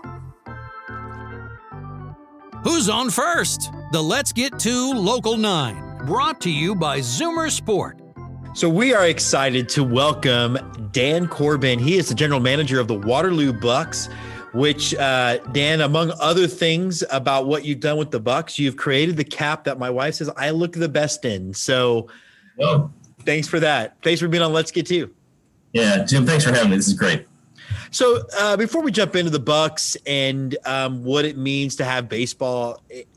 Who's on first? The Let's Get To Local 9, brought to you by Zoomer Sport. So we are excited to welcome Dan Corbin. He is the general manager of the Waterloo Bucks, which, Dan, among other things about what you've done with the Bucks, you've created the cap that my wife says I look the best in. So thanks for that. Thanks for being on Let's Get To. Yeah, Jim, thanks for having me. This is great. So before we jump into the Bucks and what it means to have baseball,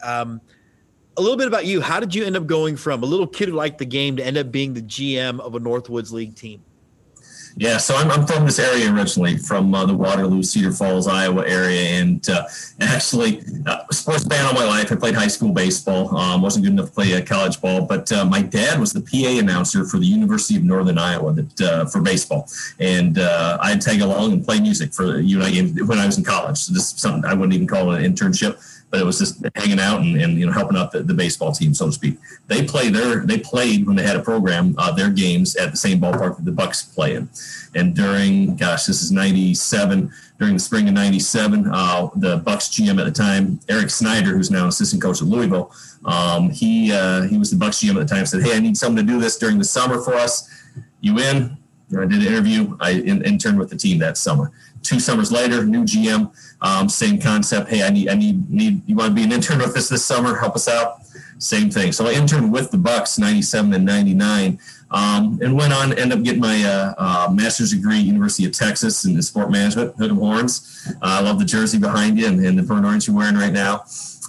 a little bit about you. How did you end up going from a little kid who liked the game to end up being the GM of a Northwoods League team? Yeah, so I'm from this area originally, from the Waterloo, Cedar Falls, Iowa area, and actually sports fan all my life. I played high school baseball. Wasn't good enough to play college ball, but my dad was the PA announcer for the University of Northern Iowa for baseball, and I'd tag along and play music for UNI games when I was in college. So this is something I wouldn't even call it an internship, but it was just hanging out and helping out the baseball team, so to speak. They played when they had a program, their games at the same ballpark that the Bucks play in. And during, this is 97, during the spring of 97, the Bucks GM at the time, Eric Snyder, who's now assistant coach at Louisville, he was the Bucks GM at the time, said, hey, I need someone to do this during the summer for us. You in? I did an interview. I interned with the team that summer. 2 summers later, new GM, same concept. Hey, I need. You want to be an intern with us this summer? Help us out. Same thing. So I interned with the Bucks 97 and 99, and went on. Ended up getting my master's degree at University of Texas in sport management. Hood and Horns. I love the jersey behind you and the burnt orange you're wearing right now.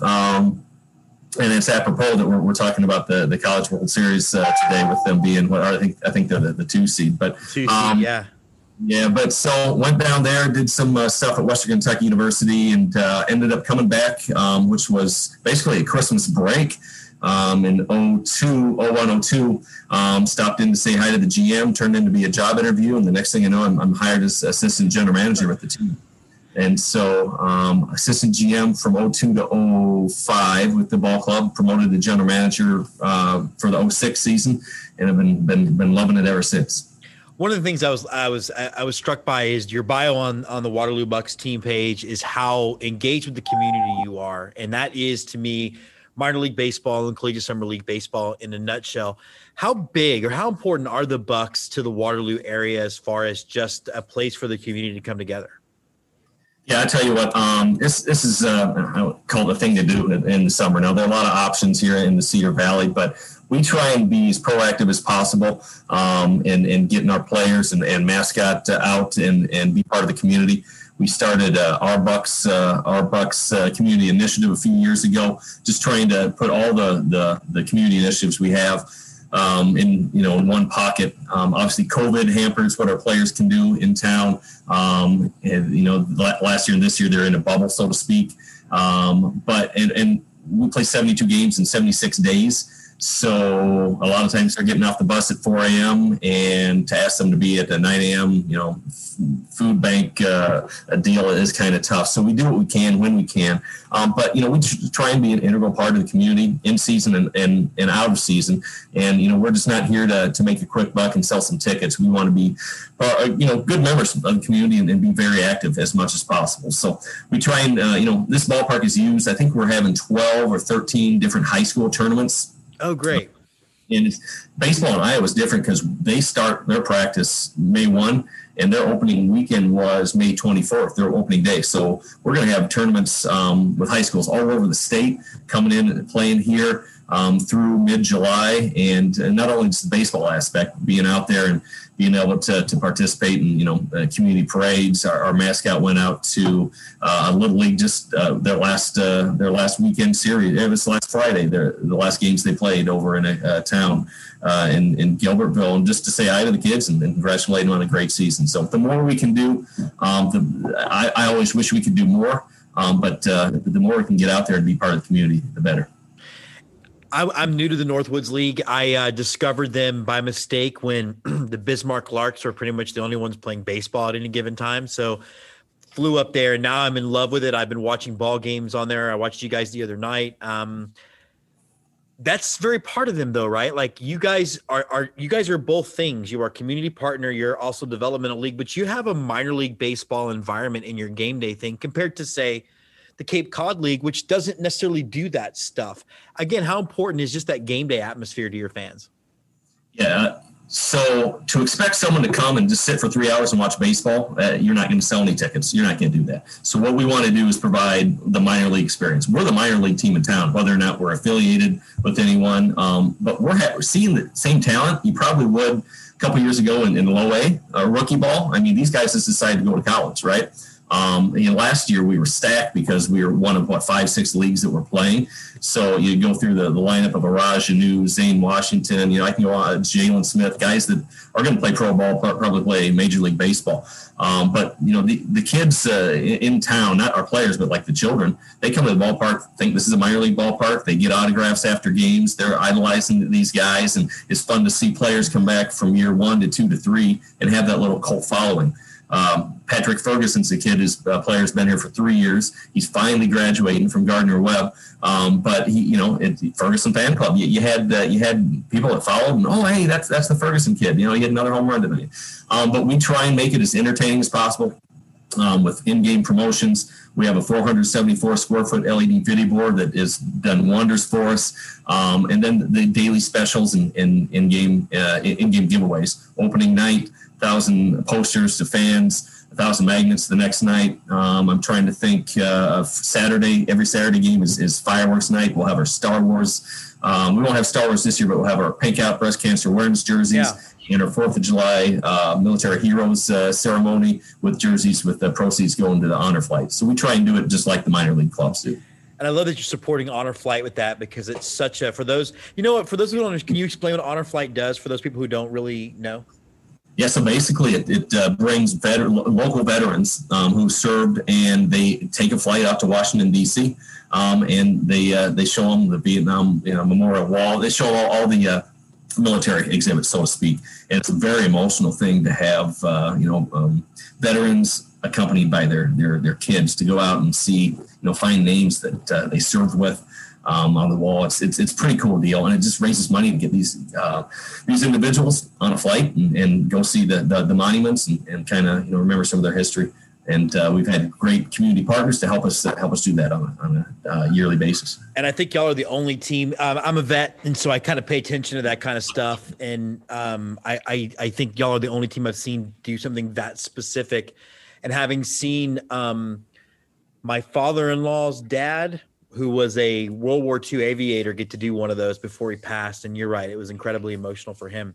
And it's apropos that we're talking about the College World Series today, with them being what I think they're the 2 seed. But 2 seed, yeah. Yeah, but so went down there, did some stuff at Western Kentucky University, and ended up coming back, which was basically a Christmas break in 01, 02. Stopped in to say hi to the GM, turned in to be a job interview, and the next thing you know, I'm hired as assistant general manager with the team. And so assistant GM from 02 to 05 with the ball club, promoted to general manager for the 06 season, and have been loving it ever since. One of the things I was struck by is your bio on the Waterloo Bucks team page is how engaged with the community you are. And that is, to me, minor league baseball and collegiate summer league baseball in a nutshell. How big or how important are the Bucks to the Waterloo area as far as just a place for the community to come together? Yeah, I tell you what, this is I call it a thing to do in the summer. Now, there are a lot of options here in the Cedar Valley, but we try and be as proactive as possible in getting our players and mascot out and be part of the community. We started our Bucks community initiative a few years ago, just trying to put all the community initiatives we have in one pocket. Obviously, COVID hampers what our players can do in town. And last year and this year they're in a bubble, so to speak. But we play 72 games in 76 days. So a lot of times they're getting off the bus at 4 a.m. and to ask them to be at the 9 a.m. Food bank deal is kind of tough. So we do what we can when we can. But we try and be an integral part of the community in season and out of season. And we're just not here to make a quick buck and sell some tickets. We want to be good members of the community and be very active as much as possible. So we try and this ballpark is used. I think we're having 12 or 13 different high school tournaments. Oh, great. And baseball in Iowa is different because they start their practice May 1 and their opening weekend was May 24th, their opening day. So we're going to have tournaments with high schools all over the state coming in and playing here through mid-July. And not only just the baseball aspect, being out there and being able to participate in, community parades. Our mascot went out to a Little League, just their last weekend series. It was last Friday, the last games they played over in a town in Gilbertville, and just to say hi to the kids and congratulate them on a great season. So the more we can do, I always wish we could do more, but the more we can get out there and be part of the community, the better. I'm new to the Northwoods League. I discovered them by mistake when the Bismarck Larks were pretty much the only ones playing baseball at any given time. So flew up there, and now I'm in love with it. I've been watching ball games on there. I watched you guys the other night. That's very part of them, though, right? Like you guys are both things. You are a community partner. You're also developmental league, but you have a minor league baseball environment in your game day thing compared to, say, the Cape Cod League, which doesn't necessarily do that stuff. Again, how important is just that game day atmosphere to your fans? Yeah. So to expect someone to come and just sit for 3 hours and watch baseball, you're not going to sell any tickets. You're not going to do that. So what we want to do is provide the minor league experience. We're the minor league team in town, whether or not we're affiliated with anyone. But we're seeing the same talent you probably would a couple years ago in low A, rookie ball. I mean, these guys just decided to go to college, right? Last year we were stacked because we were one of 5-6 leagues that were playing. So you go through the lineup of Araj Anu, Zane Washington, I can go on Jalen Smith, guys that are going to play pro ball, probably play Major League Baseball. But the kids in town, not our players, but like the children, they come to the ballpark, think this is a minor league ballpark. They get autographs after games. They're idolizing these guys, and it's fun to see players come back from year 1 to 2 to 3 and have that little cult following. Patrick Ferguson's a kid whose player's been here for 3 years. He's finally graduating from Gardner-Webb. But Ferguson fan club. You had people that followed, and hey, that's the Ferguson kid. He had another home run tonight. But we try and make it as entertaining as possible with in-game promotions. We have a 474 square foot LED video board that has done wonders for us. And then the daily specials and in-game giveaways. Opening night, 1,000 posters to fans, 1,000 magnets the next night. I'm trying to think of Saturday. Every Saturday game is fireworks night. We'll have our Star Wars. We won't have Star Wars this year, but we'll have our Pink Out breast cancer awareness jerseys and our 4th of July military heroes ceremony with jerseys with the proceeds going to the honor flight. So we try and do it just like the minor league clubs do. And I love that you're supporting Honor Flight with that, because it's such a, for those who don't understand, can you explain what Honor Flight does for those people who don't really know? Yeah, so basically it brings local veterans who served, and they take a flight out to Washington, D.C., and they show them the Vietnam Memorial Wall. They show all the military exhibits, so to speak. And it's a very emotional thing to have, veterans accompanied by their kids to go out and see, find names that they served with on the wall. It's pretty cool deal, and it just raises money to get these individuals on a flight and go see the monuments and kind of remember some of their history. And we've had great community partners to help us do that on a yearly basis. And I think y'all are the only team. I'm a vet, and so I kind of pay attention to that kind of stuff. And I think y'all are the only team I've seen do something that specific. And having seen my father-in-law's dad, who was a World War II aviator, get to do one of those before he passed. And you're right, it was incredibly emotional for him.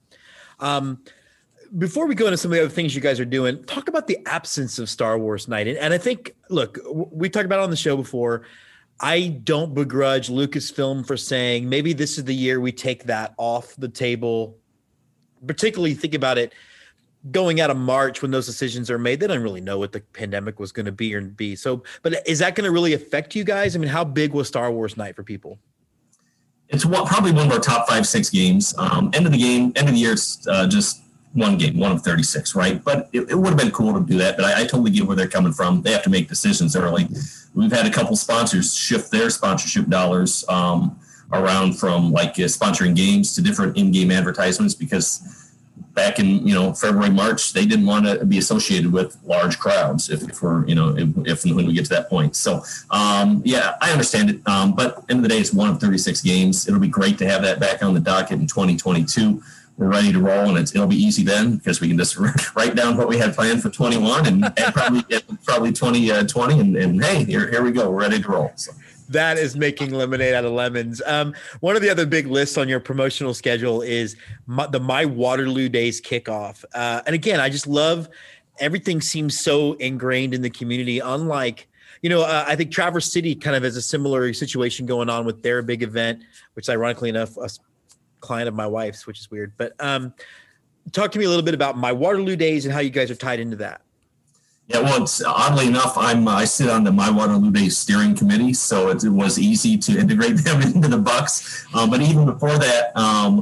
Before we go into some of the other things you guys are doing, talk about the absence of Star Wars Night. And I think, look, we talked about it on the show before. I don't begrudge Lucasfilm for saying maybe this is the year we take that off the table. Particularly think about it going out of March when those decisions are made. They don't really know what the pandemic was going to be. So, but is that going to really affect you guys? I mean, how big was Star Wars Night for people? It's probably one of our top 5-6 games. End of the year, it's just one game, one of 36, right? But it would have been cool to do that, but I totally get where they're coming from. They have to make decisions early. We've had a couple sponsors shift their sponsorship dollars around from sponsoring games to different in-game advertisements, because back in February, March, they didn't want to be associated with large crowds if and when we get to that point. So I understand it. But end of the day, it's one of 36 games. It'll be great to have that back on the docket in 2022. We're ready to roll, and it'll be easy then because we can just write down what we had planned for 21 and probably 2020, and hey, here we go. We're ready to roll. So. That is making lemonade out of lemons. One of the other big lists on your promotional schedule is the My Waterloo Days kickoff. And again, I just love everything seems so ingrained in the community. Unlike, I think Traverse City kind of has a similar situation going on with their big event, which ironically enough, a client of my wife's, which is weird. But talk to me a little bit about My Waterloo Days and how you guys are tied into that. Yeah, well, it's oddly enough, I sit on the My Waterloo Days steering committee, so it was easy to integrate them into the Bucks. But even before that,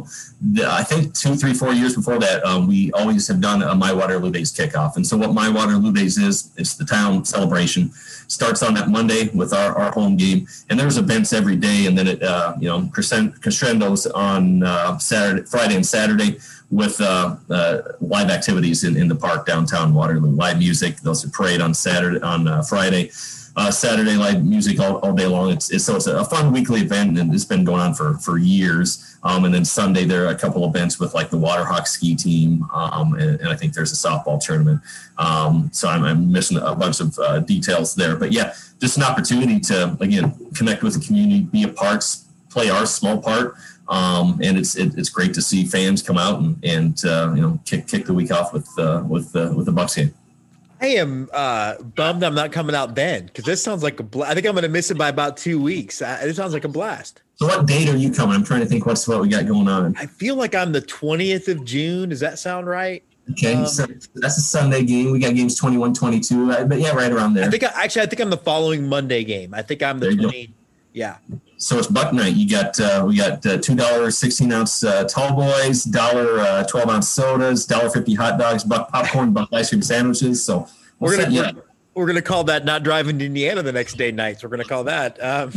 I think 2, 3, 4 years before that, we always have done a My Waterloo Days kickoff. And so what My Waterloo Days is, it's the town celebration. Starts on that Monday with our home game, and there's events every day, and then it crescendos on Friday and Saturday with live activities in the park downtown Waterloo. Live music, there's a parade on Friday. Saturday live music all day long. It's a fun weekly event, and it's been going on for years. And then Sunday there are a couple events with the Waterhawk ski team, and I think there's a softball tournament. So I'm missing a bunch of details there, but yeah, just an opportunity to again connect with the community, be a part, play our small part. And it's great to see fans come out and kick the week off with the Bucks game. I am bummed I'm not coming out then, because this sounds like I think I'm going to miss it by about 2 weeks. It sounds like a blast. So what date are you coming? I'm trying to think what we got going on. I feel like I'm the 20th of June. Does that sound right? Okay, so that's a Sunday game. We got games 21, 22, but yeah, right around there. I think I'm the following Monday game. I think I'm the 20. Yeah. So it's Buck Night. We got $2 16-ounce tall boys, $1 12-ounce sodas, $1.50 hot dogs, Buck popcorn, Buck ice cream sandwiches. So we're gonna call that not driving to Indiana the next day nights. We're gonna call that.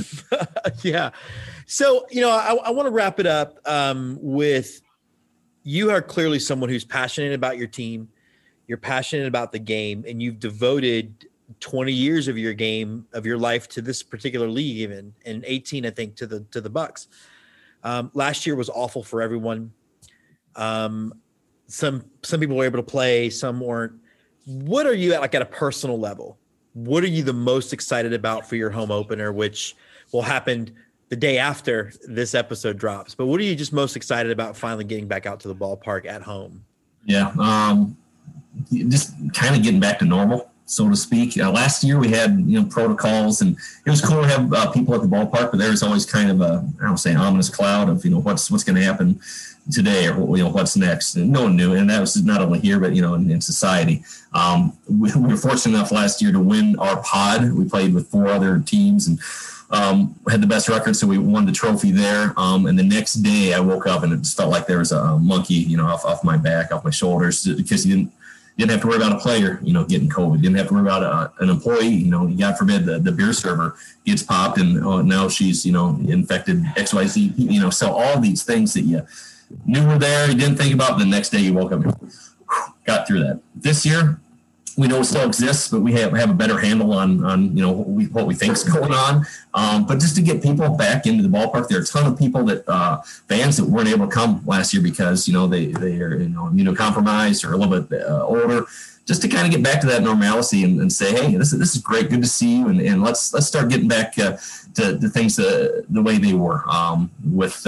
Yeah. So I want to wrap it up with you are clearly someone who's passionate about your team. You're passionate about the game, and you've devoted 20 years of your life to this particular league, even, and 18, I think, to the Bucks. Last year was awful for everyone. Some people were able to play, some weren't. What are you at a personal level? What are you the most excited about for your home opener, which will happen the day after this episode drops? But what are you just most excited about finally getting back out to the ballpark at home? Yeah. Just kind of getting back to normal, so to speak. Last year we had protocols, and it was cool to have people at the ballpark, but there was always kind of an ominous cloud of what's going to happen today, or what's next, and no one knew. And that was not only here, but in society. We were fortunate enough last year to win our pod. We played with 4 other teams and had the best record, so we won the trophy there. And the next day I woke up and it just felt like there was a monkey off my back, off my shoulders, because You didn't have to worry about a player, getting COVID. You didn't have to worry about an employee, God forbid the beer server gets popped and now she's, infected XYZ, so all these things that you knew were there, you didn't think about, the next day you woke up and got through that. This year, we know it still exists, but we have a better handle on what we think is going on. But just to get people back into the ballpark, there are a ton of people fans that weren't able to come last year because they are immunocompromised or a little bit older. Just to kind of get back to that normalcy and say, hey, this is great, good to see you, and let's start getting back to things the way they were with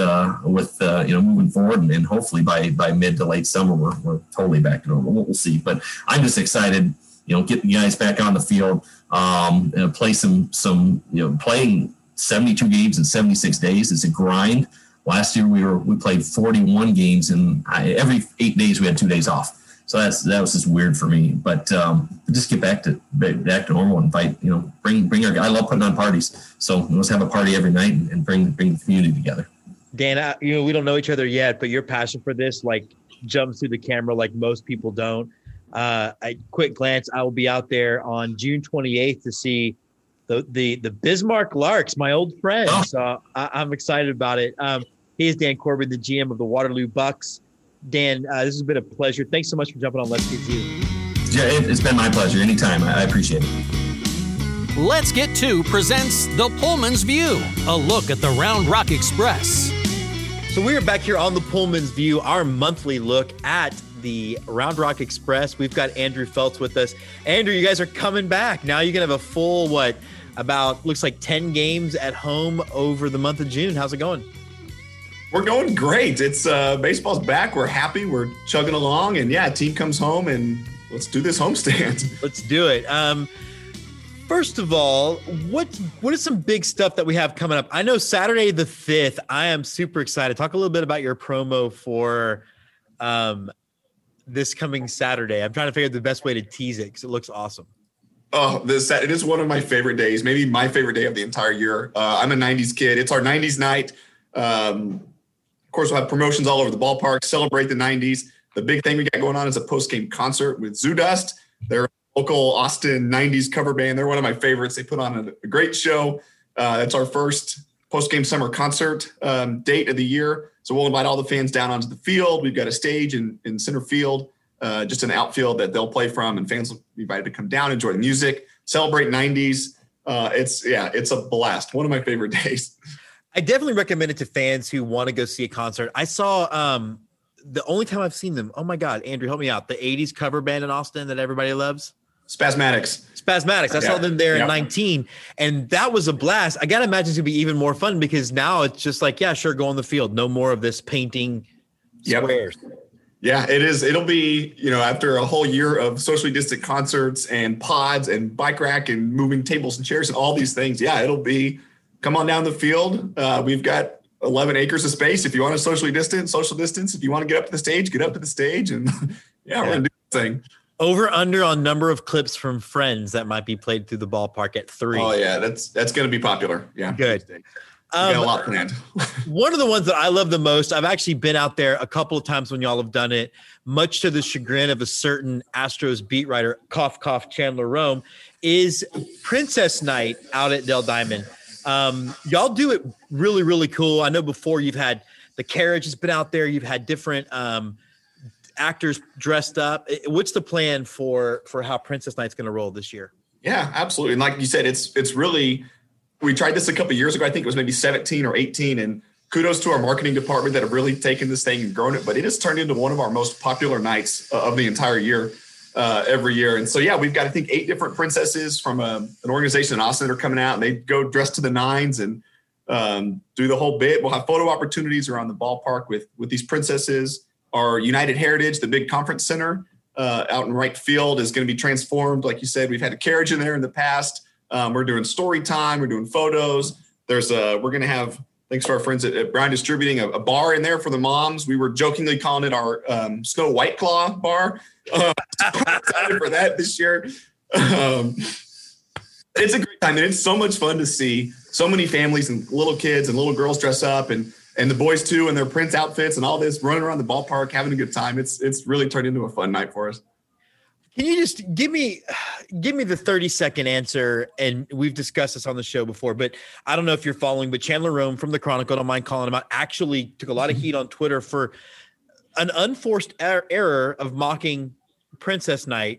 moving forward, and hopefully by mid to late summer we're totally back to normal. We'll see, but I'm just excited, get the guys back on the field, and play playing 72 games in 76 days is a grind. Last year we played 41 games, and every 8 days we had 2 days off. So that was just weird for me, but just get back to normal and fight. Bring our. I love putting on parties, so let's have a party every night and bring the community together. Dan, we don't know each other yet, but your passion for this jumps through the camera like most people don't. Quick glance, I will be out there on June 28th to see the Bismarck Larks, my old friend. Oh. So I'm excited about it. He is Dan Corbin, the GM of the Waterloo Bucks. Dan, this has been a pleasure. Thanks so much for jumping on Let's Get To. Yeah, it's been my pleasure. Anytime. I appreciate it. Let's Get To presents The Pullman's View, a look at the Round Rock Express. So we are back here on The Pullman's View, our monthly look at the Round Rock Express. We've got Andrew Feltz with us. Andrew, you guys are coming back. Now you're going to have a full, looks like 10 games at home over the month of June. How's it going? We're going great. It's baseball's back. We're happy. We're chugging along, and team comes home, and let's do this homestand. Let's do it. First of all, what is some big stuff that we have coming up? I know Saturday the 5th. I am super excited. Talk a little bit about your promo for this coming Saturday. I'm trying to figure out the best way to tease it because it looks awesome. Oh, it is one of my favorite days, maybe my favorite day of the entire year. I'm a 90s kid. It's our 90s night. Of course, we'll have promotions all over the ballpark, celebrate the 90s. The big thing we got going on is a post-game concert with Zoo Dust. They're a local Austin 90s cover band. They're one of my favorites. They put on a great show. It's our first post-game summer concert date of the year. So we'll invite all the fans down onto the field. We've got a stage in center field, just an outfield that they'll play from, and fans will be invited to come down, enjoy the music, celebrate 90s. It's a blast. One of my favorite days. I definitely recommend it to fans who want to go see a concert. I saw the only time I've seen them. Oh my God, Andrew, help me out. The 80s cover band in Austin that everybody loves. Spasmatics. I saw them there in 19, and that was a blast. I got to imagine it's going to be even more fun because now it's just sure, go on the field. No more of this painting squares. Yeah, it is. It'll be, after a whole year of socially distant concerts and pods and bike rack and moving tables and chairs and all these things. Yeah, it'll be. Come on down the field. We've got 11 acres of space. If you want to social distance. If you want to get up to the stage, get up to the stage. And we're going to do the thing. Over under on number of clips from Friends that might be played through the ballpark at 3. Oh, yeah. That's going to be popular. Yeah. Good. Got a lot planned. One of the ones that I love the most, I've actually been out there a couple of times when y'all have done it, much to the chagrin of a certain Astros beat writer, cough, cough, Chandler Rome, is Princess Night out at Dell Diamond. Y'all do it really, really cool. I know before you've had the carriage has been out there. You've had different actors dressed up. What's the plan for how Princess Night's going to roll this year? Yeah, absolutely. And like you said, it's really, we tried this a couple of years ago. I think it was maybe 17 or 18. And kudos to our marketing department that have really taken this thing and grown it. But it has turned into one of our most popular nights of the entire year. Every year. And so, we've got, I think, 8 different princesses from an organization in Austin that are coming out, and they go dressed to the nines and do the whole bit. We'll have photo opportunities around the ballpark with these princesses. Our United Heritage, the big conference center out in right field, is going to be transformed. Like you said, we've had a carriage in there in the past. We're doing story time. We're doing photos. We're going to have, thanks to our friends at Brown Distributing, a bar in there for the moms. We were jokingly calling it our Snow White Claw bar. Excited for that this year. It's a great time, and it's so much fun to see so many families and little kids and little girls dress up, and the boys too, in their Prince outfits and all this, running around the ballpark, having a good time. It's really turned into a fun night for us. Can you just give me the 30-second answer? And we've discussed this on the show before, but I don't know if you're following, but Chandler Rome from the Chronicle, don't mind calling him out, actually took a lot of heat on Twitter for an unforced error of mocking Princess Night.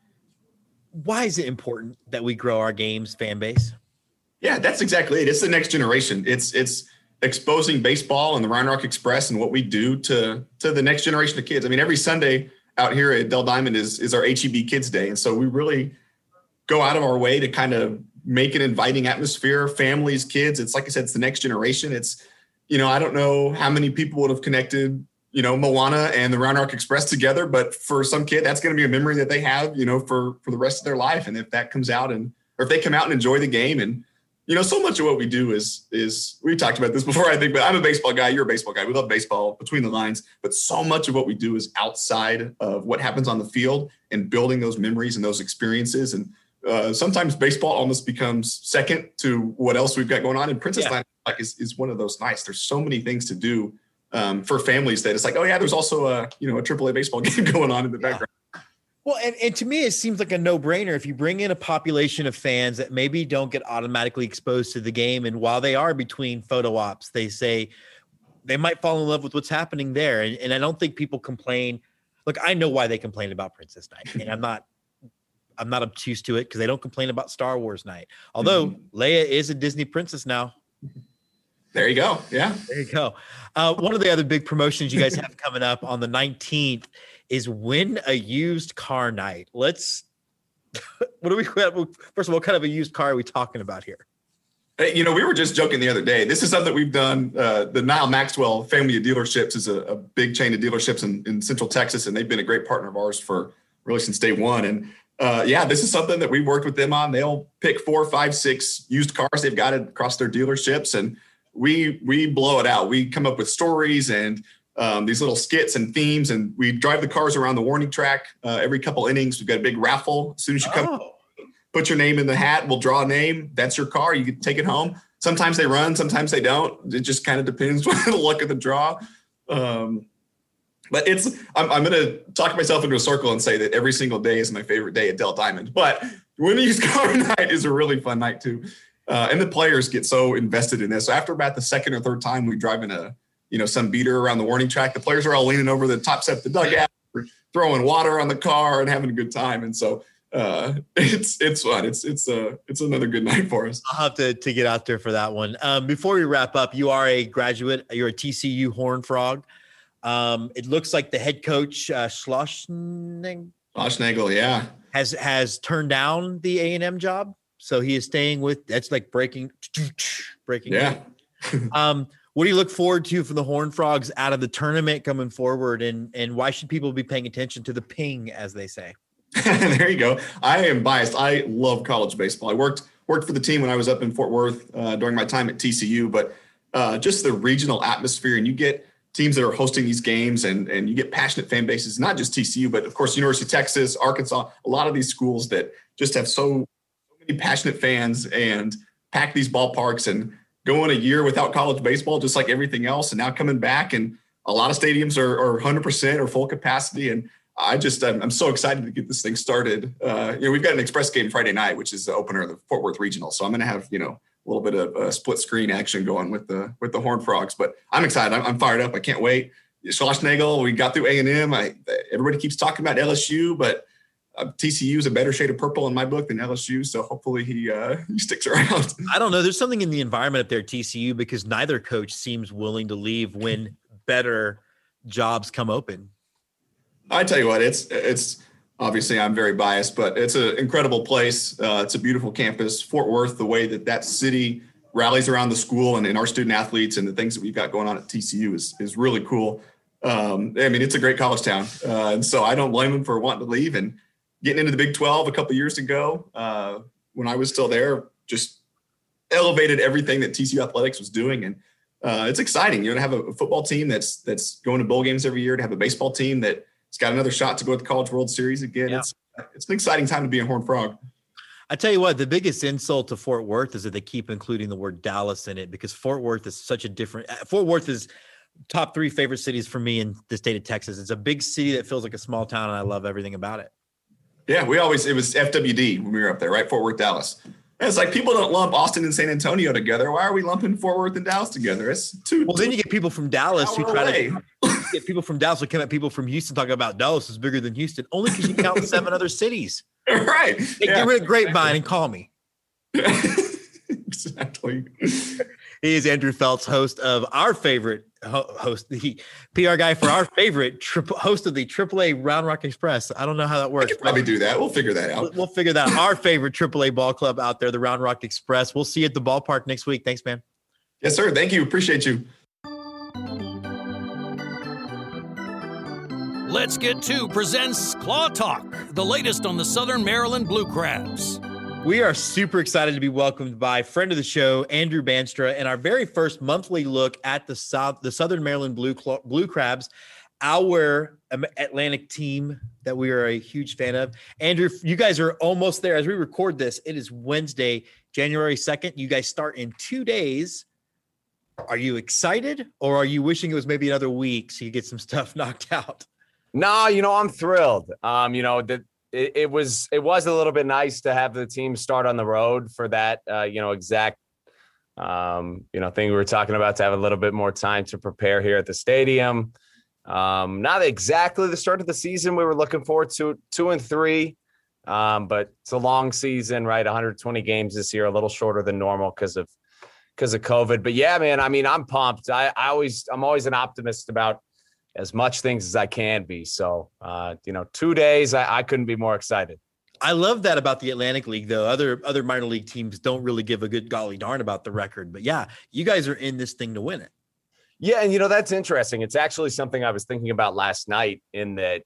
Why is it important that we grow our games fan base? Yeah, that's exactly it. It's the next generation. It's exposing baseball and the Rhino Rock Express and what we do to the next generation of kids. I mean, every Sunday out here at Dell Diamond is our HEB Kids Day. And so we really go out of our way to kind of make an inviting atmosphere, families, kids. It's like I said, it's the next generation. It's, I don't know how many people would have connected, Moana and the Rhino Rock Express together, but for some kid, that's going to be a memory that they have, for the rest of their life. And if that comes out or if they come out and enjoy the game, and, so much of what we do is we talked about this before, I think, but I'm a baseball guy. You're a baseball guy. We love baseball between the lines, but so much of what we do is outside of what happens on the field and building those memories and those experiences. And sometimes baseball almost becomes second to what else we've got going on. And Princess Night is one of those nights. There's so many things to do for families that it's like, oh yeah, there's also a AAA baseball game going on in the background. Well, and to me, it seems like a no-brainer if you bring in a population of fans that maybe don't get automatically exposed to the game. And while they are between photo ops, they say they might fall in love with what's happening there. And I don't think people complain. Look, I know why they complain about Princess Night, and I'm not obtuse to it because they don't complain about Star Wars Night. Although Leia is a Disney princess now. There you go. Yeah. There you go. One of the other big promotions you guys have coming up on the 19th is Win a Used Car Night. First of all, what kind of a used car are we talking about here? We were just joking the other day. This is something we've done. The Nile Maxwell family of dealerships is a big chain of dealerships in Central Texas, and they've been a great partner of ours for really since day one. And this is something that we've worked with them on. They'll pick 4, 5, 6 used cars they've got across their dealerships, and we blow it out. We come up with stories and these little skits and themes, and we drive the cars around the warning track every couple innings. We've got a big raffle. As soon as you come, put your name in the hat. We'll draw a name. That's your car. You can take it home. Sometimes they run, sometimes they don't. It just kind of depends on the luck of the draw. But I'm going to talk myself into a circle and say that every single day is my favorite day at Dell Diamond. But Win a Used Car Night is a really fun night too. And the players get so invested in this. So after about the second or third time we drive in some beater around the warning track, the players are all leaning over the top set of the dugout, throwing water on the car and having a good time. And so it's fun. It's another good night for us. I'll have to get out there for that one. Before we wrap up, you are a graduate. You're a TCU Horned Frog. It looks like the head coach Schlossnagle, yeah, has turned down the A&M job, so he is staying with. That's like breaking. Yeah. What do you look forward to from the Horned Frogs out of the tournament coming forward, and why should people be paying attention to the ping, as they say? There you go. I am biased. I love college baseball. I worked for the team when I was up in Fort Worth during my time at TCU, but just the regional atmosphere, and you get teams that are hosting these games, and you get passionate fan bases, not just TCU, but of course, University of Texas, Arkansas, a lot of these schools that just have so many passionate fans and pack these ballparks and going a year without college baseball, just like everything else. And now coming back, and a lot of stadiums are 100% or full capacity. And I'm so excited to get this thing started. We've got an express game Friday night, which is the opener of the Fort Worth Regional. So I'm going to have, a little bit of split screen action going with the Horned Frogs, but I'm excited. I'm fired up. I can't wait. Schlossnagle, we got through A&M. Everybody keeps talking about LSU, but TCU is a better shade of purple in my book than LSU. So hopefully he sticks around. I don't know. There's something in the environment up there at TCU because neither coach seems willing to leave when better jobs come open. I tell you what, it's obviously I'm very biased, but it's an incredible place. It's a beautiful campus. Fort Worth, the way that city rallies around the school and our student athletes and the things that we've got going on at TCU is really cool. It's a great college town. And so I don't blame them for wanting to leave, and getting into the Big 12 a couple of years ago when I was still there, just elevated everything that TCU athletics was doing. And it's exciting, to have a football team that's going to bowl games every year, to have a baseball team that's got another shot to go to the College World Series again. Yeah. It's an exciting time to be a Horned Frog. I tell you what, the biggest insult to Fort Worth is that they keep including the word Dallas in it, because Fort Worth is such a different – Fort Worth is top 3 favorite cities for me in the state of Texas. It's a big city that feels like a small town, and I love everything about it. Yeah, it was FWD when we were up there, right? Fort Worth, Dallas. And it's like people don't lump Austin and San Antonio together. Why are we lumping Fort Worth and Dallas together? It's too. Well, then you get people from Dallas who try away. to get people from Dallas who come at people from Houston talking about Dallas is bigger than Houston, only because you count 7 other cities. Right. Hey, get rid of Grapevine and call me. Exactly. He is Andrew Feltz, host of our favorite host, the PR guy for our favorite host of the AAA Round Rock Express. I don't know how that works. We could probably do that. We'll figure that out. We'll figure that out. Our favorite AAA ball club out there, the Round Rock Express. We'll see you at the ballpark next week. Thanks, man. Yes, sir. Thank you. Appreciate you. Let's Get To presents Claw Talk, the latest on the Southern Maryland Blue Crabs. We are super excited to be welcomed by friend of the show, Andrew Banstra, and our very first monthly look at the Southern Maryland Blue Crabs, our Atlantic team that we are a huge fan of. Andrew, you guys are almost there. As we record this, it is Wednesday, January 2nd. You guys start in 2 days. Are you excited, or are you wishing it was maybe another week so you get some stuff knocked out? No, I'm thrilled. It was a little bit nice to have the team start on the road for that, exact, thing we were talking about, to have a little bit more time to prepare here at the stadium. Not exactly the start of the season we were looking forward to, 2 and 3, but it's a long season, right? 120 games this year, a little shorter than normal because of COVID. But yeah, man, I mean, I'm pumped. I'm always an optimist about as much things as I can be. So, 2 days, I couldn't be more excited. I love that about the Atlantic League, though. Other minor league teams don't really give a good golly darn about the record. But yeah, you guys are in this thing to win it. Yeah, and that's interesting. It's actually something I was thinking about last night, in that,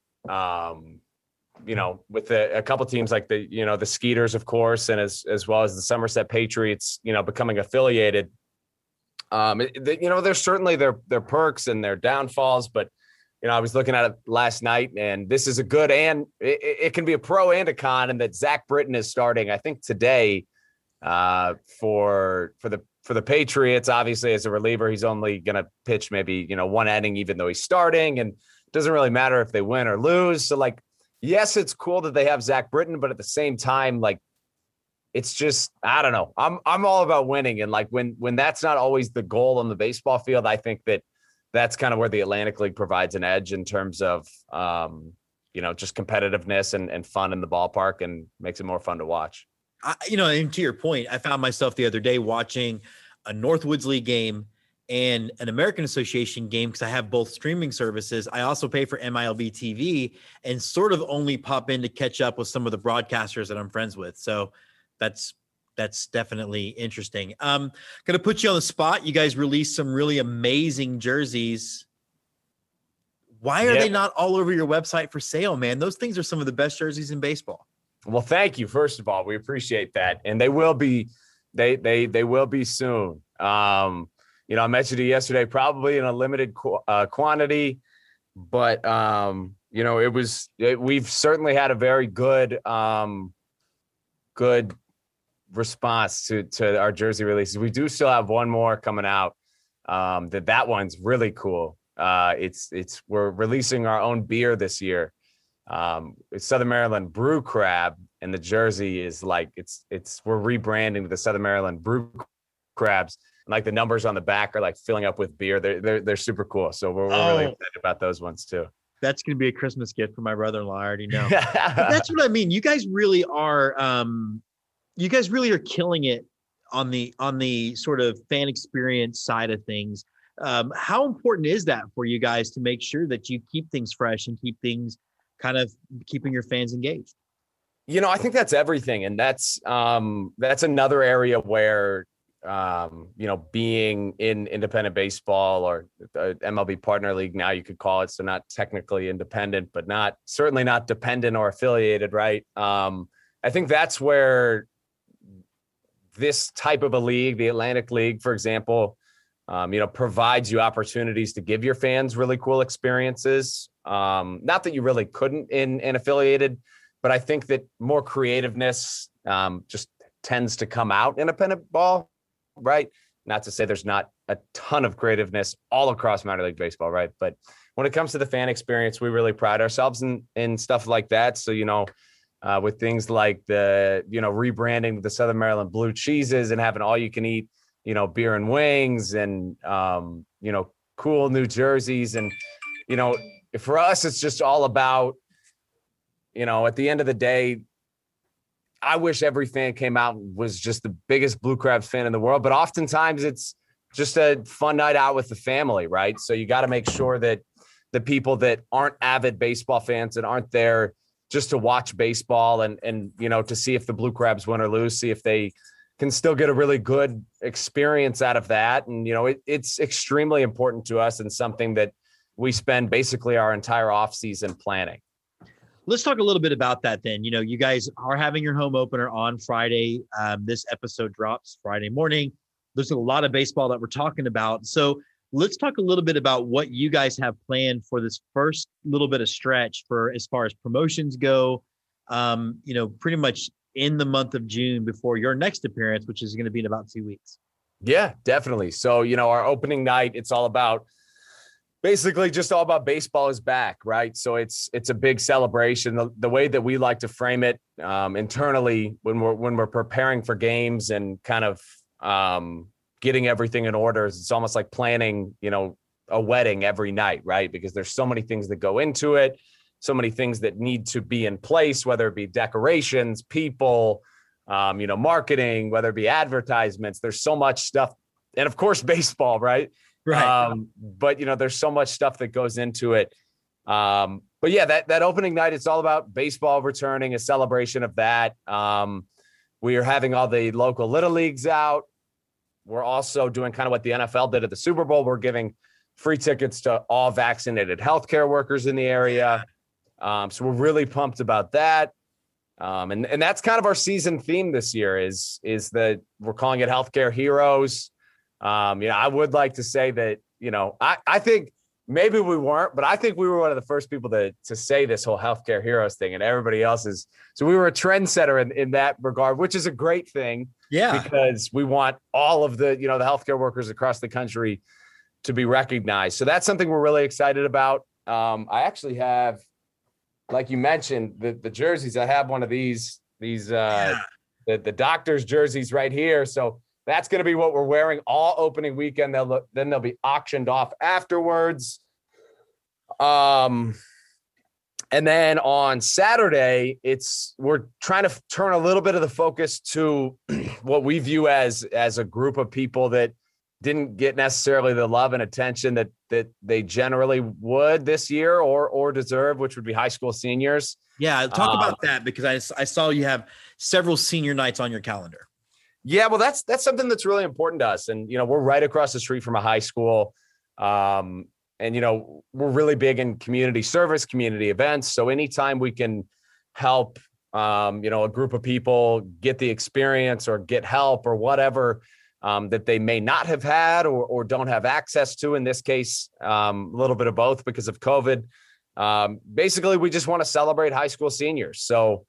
with a couple teams like the Skeeters, of course, and as well as the Somerset Patriots, becoming affiliated. There's certainly their perks and their downfalls, but I was looking at it last night, and this is a good, and it can be a pro and a con, and that Zach Britton is starting, I think, today for the Patriots. Obviously, as a reliever, he's only going to pitch maybe, 1 inning, even though he's starting, and it doesn't really matter if they win or lose. So, yes, it's cool that they have Zach Britton, but at the same time, it's just, I don't know. I'm all about winning, and when that's not always the goal on the baseball field, I think that's kind of where the Atlantic League provides an edge in terms of, just competitiveness and fun in the ballpark, and makes it more fun to watch. And to your point, I found myself the other day watching a Northwoods League game and an American Association game, because I have both streaming services. I also pay for MILB TV and sort of only pop in to catch up with some of the broadcasters that I'm friends with. So that's definitely interesting. Going to put you on the spot. You guys released some really amazing jerseys. Why are they not all over your website for sale, man? Those things are some of the best jerseys in baseball. Well, thank you. First of all, we appreciate that. And they will be, they will be soon. I mentioned it yesterday, probably in a limited quantity, but we've certainly had a very good response to our jersey releases. We do still have one more coming out. That one's really cool. We're releasing our own beer this year. It's Southern Maryland Brew Crab, and the jersey is we're rebranding the Southern Maryland Brew Crabs. And the numbers on the back are filling up with beer. They're super cool. So we're really excited about those ones too. That's going to be a Christmas gift for my brother-in-law. I already know. But that's what I mean. You guys really are. You guys really are killing it on the sort of fan experience side of things. How important is that for you guys to make sure that you keep things fresh and keep things kind of keeping your fans engaged? I think that's everything. And that's another area where, being in independent baseball, or MLB partner league, now you could call it, so not technically independent, but certainly not dependent or affiliated. Right. I think that's where this type of a league, the Atlantic League, for example, provides you opportunities to give your fans really cool experiences. Not that you really couldn't in affiliated, but I think that more creativeness just tends to come out independent ball, right? Not to say there's not a ton of creativeness all across minor league baseball, right? But when it comes to the fan experience, we really pride ourselves in stuff like that. So, with things like the, rebranding the Southern Maryland Blue Cheeses and having all you can eat, beer and wings and, cool new jerseys. And, for us, it's just all about, at the end of the day, I wish every fan came out and was just the biggest Blue Crabs fan in the world, but oftentimes it's just a fun night out with the family, right? So you got to make sure that the people that aren't avid baseball fans and aren't there just to watch baseball and to see if the Blue Crabs win or lose, see if they can still get a really good experience out of that. And, it's extremely important to us and something that we spend basically our entire off season planning. Let's talk a little bit about that then. You guys are having your home opener on Friday. This episode drops Friday morning. There's a lot of baseball that we're talking about. So let's talk a little bit about what you guys have planned for this first little bit of stretch for as far as promotions go, pretty much in the month of June before your next appearance, which is going to be in about 2 weeks. Yeah, definitely. So, our opening night, it's all about basically just all about baseball is back, right? So it's a big celebration. The way that we like to frame it internally when we're preparing for games and kind of getting everything in order, it's almost like planning, a wedding every night, right? Because there's so many things that go into it, so many things that need to be in place, whether it be decorations, people, marketing, whether it be advertisements. There's so much stuff, and of course, baseball, right? Right. But there's so much stuff that goes into it. But yeah, that opening night, it's all about baseball returning, a celebration of that. We are having all the local little leagues out. We're also doing kind of what the NFL did at the Super Bowl. We're giving free tickets to all vaccinated healthcare workers in the area. So we're really pumped about that. And that's kind of our season theme this year is that we're calling it Healthcare Heroes. I would like to say that, I think maybe we weren't, but I think we were one of the first people to say this whole Healthcare Heroes thing, and everybody else is. So we were a trendsetter in that regard, which is a great thing. Yeah, because we want all of the, the healthcare workers across the country to be recognized. So that's something we're really excited about. I actually have, like you mentioned, the jerseys. I have one of these the doctor's jerseys right here. So that's going to be what we're wearing all opening weekend. Then they'll be auctioned off afterwards. And then on Saturday, we're trying to turn a little bit of the focus to what we view as a group of people that didn't get necessarily the love and attention that they generally would this year or deserve, which would be high school seniors. Yeah, talk about that, because I saw you have several senior nights on your calendar. Yeah, well, that's something that's really important to us. And, we're right across the street from a high school. And, we're really big in community service, community events. So anytime we can help, a group of people get the experience or get help or whatever that they may not have had or don't have access to, in this case, a little bit of both because of COVID. Basically, we just want to celebrate high school seniors. So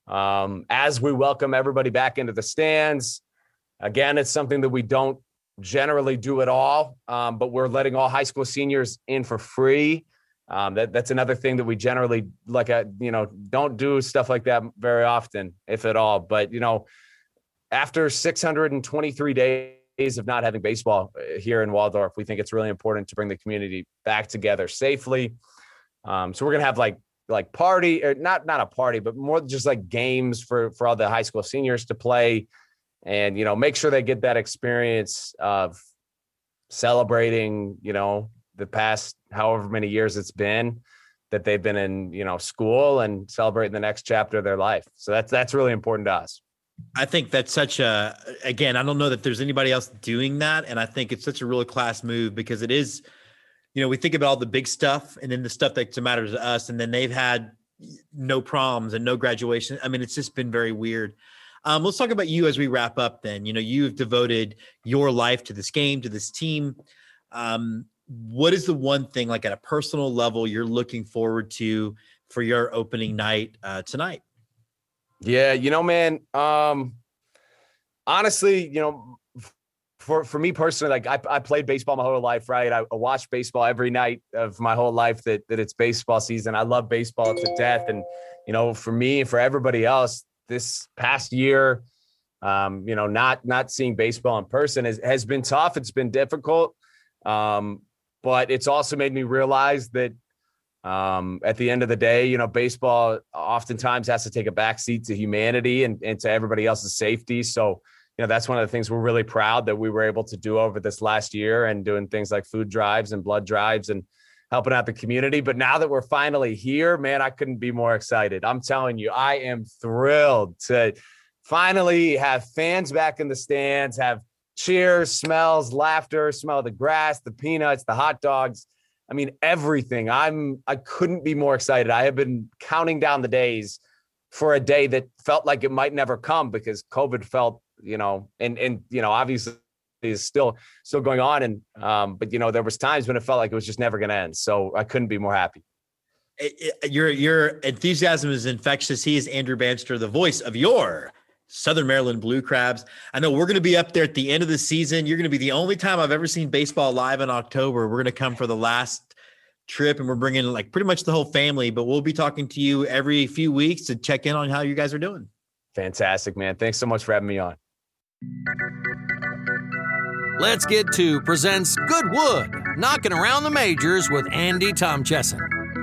as we welcome everybody back into the stands, again, it's something that we don't generally do at all, but we're letting all high school seniors in for free. That's another thing that we generally don't do stuff like that very often, if at all. But, after 623 days of not having baseball here in Waldorf, we think it's really important to bring the community back together safely. So we're going to have like party, or not a party, but more just like games for all the high school seniors to play and, make sure they get that experience of celebrating, the past however many years it's been that they've been in, school, and celebrating the next chapter of their life. So that's really important to us. I think that's again, I don't know that there's anybody else doing that. And I think it's such a really class move, because it is, we think about all the big stuff and then the stuff that matters to us. And then they've had no proms and no graduation. I mean, it's just been very weird. Let's talk about you as we wrap up then. You've devoted your life to this game, to this team. What is the one thing, like at a personal level, you're looking forward to for your opening night tonight? Yeah, man, honestly, for me personally, like I played baseball my whole life, right? I watched baseball every night of my whole life that it's baseball season. I love baseball to death. And, for me and for everybody else, this past year, not seeing baseball in person has been tough. It's been difficult. But it's also made me realize that at the end of the day, baseball oftentimes has to take a backseat to humanity and to everybody else's safety. So, that's one of the things we're really proud that we were able to do over this last year, and doing things like food drives and blood drives and helping out the community. But now that we're finally here, man, I couldn't be more excited. I'm telling you, I am thrilled to finally have fans back in the stands, have cheers, smells, laughter, smell of the grass, the peanuts, the hot dogs. I mean, everything. I couldn't be more excited. I have been counting down the days for a day that felt like it might never come, because COVID felt, obviously is still going on. And, but there was times when it felt like it was just never going to end. So I couldn't be more happy. Your enthusiasm is infectious. He is Andrew Bannister, the voice of your Southern Maryland Blue Crabs. I know we're going to be up there at the end of the season. You're going to be the only time I've ever seen baseball live in October. We're going to come for the last trip, and we're bringing like pretty much the whole family, but we'll be talking to you every few weeks to check in on how you guys are doing. Fantastic, man. Thanks so much for having me on. Let's Get To presents Goodwood, knocking around the majors with Andy Tomchessen.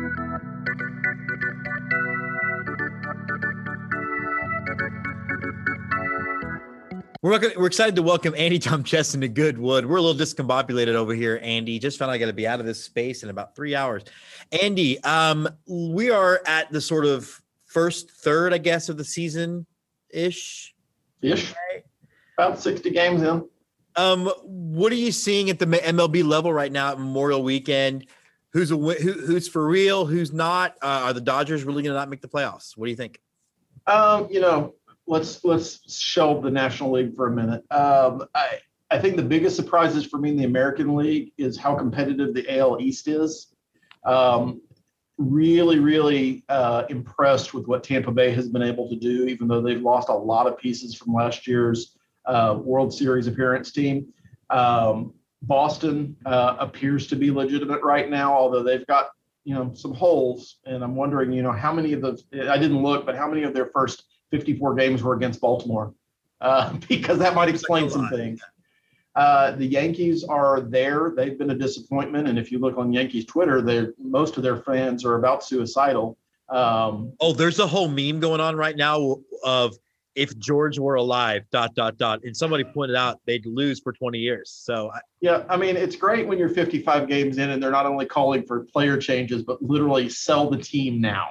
We're excited to welcome Andy Tomchessen to Goodwood. We're a little discombobulated over here, Andy. Just found I got to be out of this space in about 3 hours. Andy, we are at the sort of first third, I guess, of the season-ish. About 60 games in. What are you seeing at the MLB level right now at Memorial Weekend? Who's for real? Who's not? Are the Dodgers really going to not make the playoffs? What do you think? Let's shelve the National League for a minute. I think the biggest surprises for me in the American League is how competitive the AL East is. Really impressed with what Tampa Bay has been able to do, even though they've lost a lot of pieces from last year's World Series appearance team. Boston appears to be legitimate right now, although they've got some holes, and I'm wondering how many of those, I didn't look, but how many of their first 54 games were against Baltimore, because that might explain some things. The Yankees are there. They've been a disappointment. And if you look on Yankees Twitter, most of their fans are about suicidal. There's a whole meme going on right now of if George were alive, ... And somebody pointed out they'd lose for 20 years. So it's great when you're 55 games in and they're not only calling for player changes, but literally sell the team now.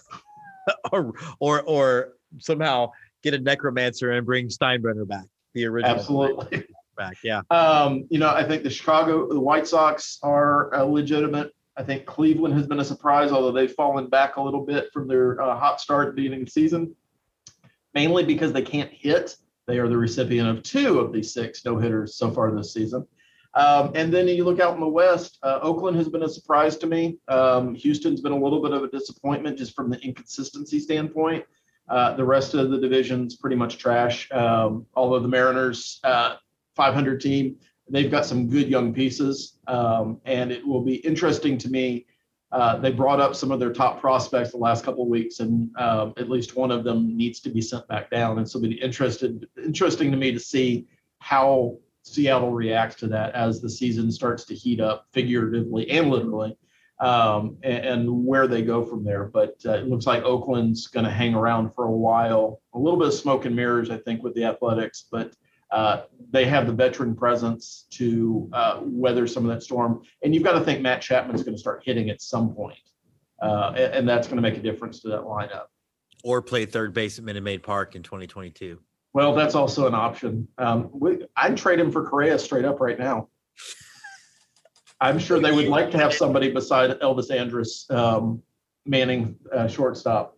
or somehow get a necromancer and bring Steinbrenner back, the original. Absolutely. Back, yeah. I think the White Sox are legitimate. I think Cleveland has been a surprise, although they've fallen back a little bit from their hot start at the beginning of the season, mainly because they can't hit. They are the recipient of 2 of the 6 no-hitters so far this season. And then you look out in the West, Oakland has been a surprise to me. Houston's been a little bit of a disappointment just from the inconsistency standpoint. The rest of the division's pretty much trash. Although the Mariners, 500 team, they've got some good young pieces. And it will be interesting to me. They brought up some of their top prospects the last couple of weeks, and at least one of them needs to be sent back down. And so it'll be interesting to me to see how Seattle reacts to that as the season starts to heat up, figuratively and literally, and where they go from there. But it looks like Oakland's going to hang around for a while. A little bit of smoke and mirrors, I think, with the Athletics, but they have the veteran presence to weather some of that storm. And you've got to think Matt Chapman's going to start hitting at some point, and that's going to make a difference to that lineup. Or play third base at Minute Maid Park in 2022. Well, that's also an option. I'd trade him for Correa straight up right now. I'm sure they would like to have somebody beside Elvis Andrus manning shortstop.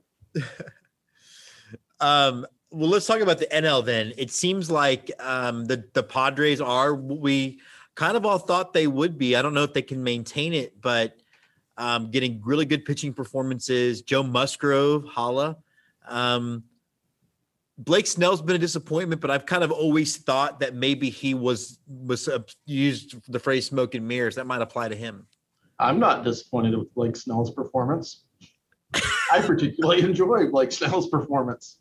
Well, let's talk about the NL then. It seems like the Padres are what we kind of all thought they would be. I don't know if they can maintain it, but getting really good pitching performances. Joe Musgrove, Holla. Blake Snell's been a disappointment, but I've kind of always thought that maybe he was used the phrase "smoke and mirrors." That might apply to him. I'm not disappointed with Blake Snell's performance. I particularly enjoy Blake Snell's performance.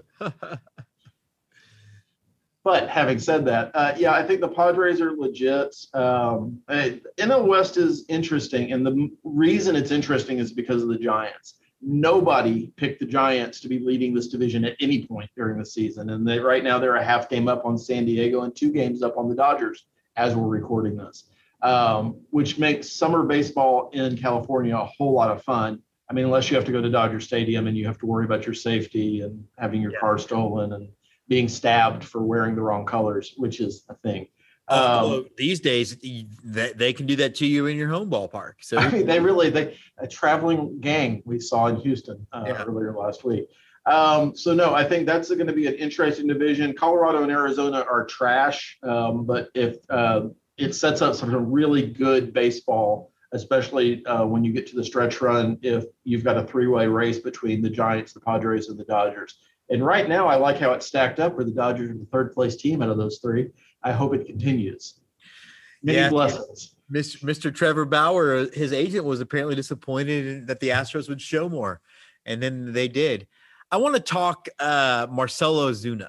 But having said that, I think the Padres are legit. NL West is interesting, and the reason it's interesting is because of the Giants. Nobody picked the Giants to be leading this division at any point during the season, and right now they're a half game up on San Diego and 2 games up on the Dodgers as we're recording this, which makes summer baseball in California a whole lot of fun. I mean, unless you have to go to Dodger Stadium and you have to worry about your safety and having your car stolen and being stabbed for wearing the wrong colors, which is a thing. These days, they can do that to you in your home ballpark. So I mean, a traveling gang we saw in Houston earlier last week. No, I think that's going to be an interesting division. Colorado and Arizona are trash, but if it sets up some really good baseball, especially when you get to the stretch run, if you've got a 3-way race between the Giants, the Padres, and the Dodgers. And right now, I like how it's stacked up where the Dodgers are the 3rd place team out of those 3. I hope it continues. Many blessings. Mr. Trevor Bauer, his agent, was apparently disappointed that the Astros would show more, and then they did. I want to talk Marcell Ozuna.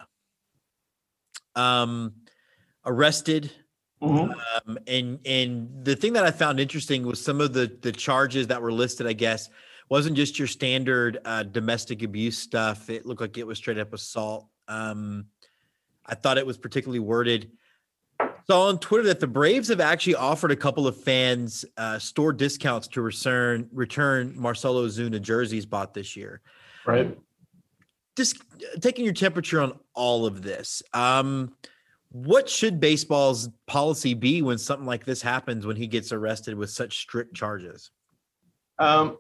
Arrested. Mm-hmm. And the thing that I found interesting was some of the charges that were listed, I guess, wasn't just your standard domestic abuse stuff. It looked like it was straight up assault. I thought it was particularly worded. Saw on Twitter that the Braves have actually offered a couple of fans store discounts to return Marcell Ozuna jerseys bought this year. Right. Just taking your temperature on all of this. What should baseball's policy be when something like this happens, when he gets arrested with such strict charges? I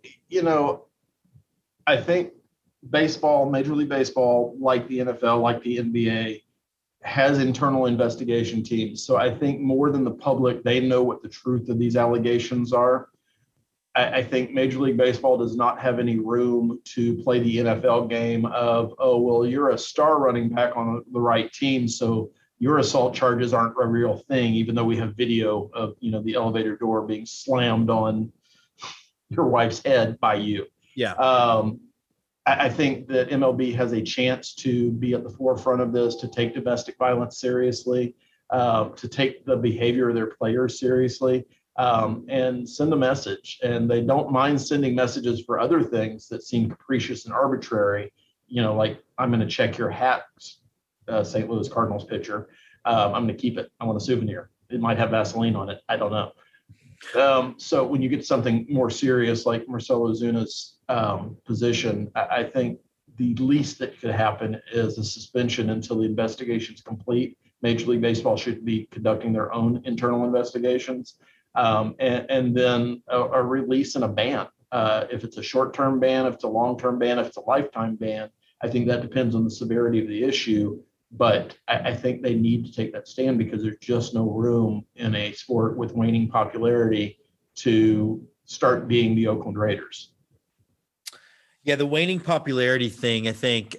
think baseball, Major League Baseball, like the NFL, like the NBA, has internal investigation teams. So I think more than the public, they know what the truth of these allegations are. I think Major League Baseball does not have any room to play the NFL game of, oh, well, you're a star running back on the right team, so your assault charges aren't a real thing, even though we have video of, the elevator door being slammed on your wife's head by you. Yeah. I think that MLB has a chance to be at the forefront of this, to take domestic violence seriously, to take the behavior of their players seriously, and send a message. And they don't mind sending messages for other things that seem capricious and arbitrary, like, I'm going to check your hat, St. Louis Cardinals pitcher. I'm going to keep it. I want a souvenir. It might have Vaseline on it. I don't know. So when you get something more serious like Marcell Ozuna's position, I think the least that could happen is a suspension until the investigation is complete. Major League Baseball should be conducting their own internal investigations, and then a release and a ban. If it's a short-term ban, if it's a long-term ban, if it's a lifetime ban, I think that depends on the severity of the issue. But I think they need to take that stand because there's just no room in a sport with waning popularity to start being the Oakland Raiders. Yeah, the waning popularity thing, I think,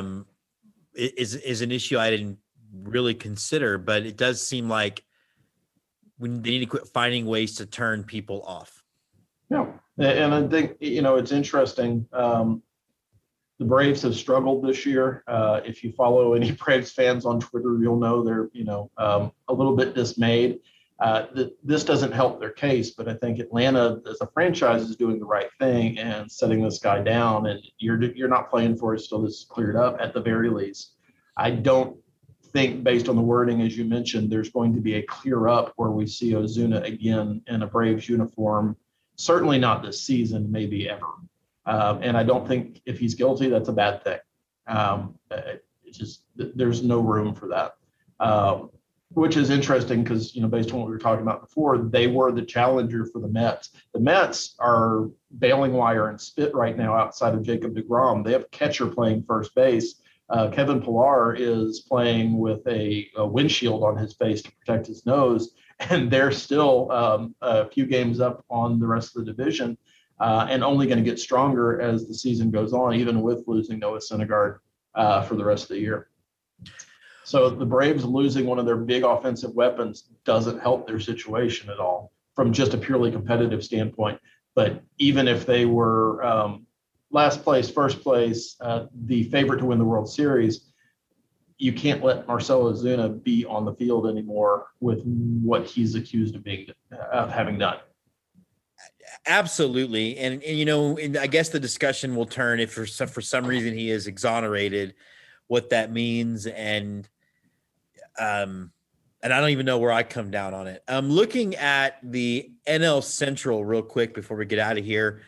is an issue I didn't really consider, but it does seem like they need to quit finding ways to turn people off. Yeah, and I think, it's interesting. The Braves have struggled this year. If you follow any Braves fans on Twitter, you'll know they're, a little bit dismayed. This doesn't help their case, but I think Atlanta, as a franchise, is doing the right thing and setting this guy down. And you're not playing for us till this is cleared up at the very least. I don't think, based on the wording, as you mentioned, there's going to be a clear up where we see Ozuna again in a Braves uniform. Certainly not this season, maybe ever. And I don't think if he's guilty, that's a bad thing. It's just, there's no room for that, which is interesting because, based on what we were talking about before, they were the challenger for the Mets. The Mets are bailing wire and spit right now outside of Jacob deGrom. They have a catcher playing first base. Kevin Pillar is playing with a windshield on his face to protect his nose, and they're still a few games up on the rest of the division. And only going to get stronger as the season goes on, even with losing Noah Syndergaard for the rest of the year. So the Braves losing one of their big offensive weapons doesn't help their situation at all from just a purely competitive standpoint. But even if they were last place, first place, the favorite to win the World Series, you can't let Marcell Ozuna be on the field anymore with what he's accused of having done. Absolutely. And I guess the discussion will turn if for some reason he is exonerated, what that means. And I don't even know where I come down on it. I'm looking at the NL Central real quick before we get out of here.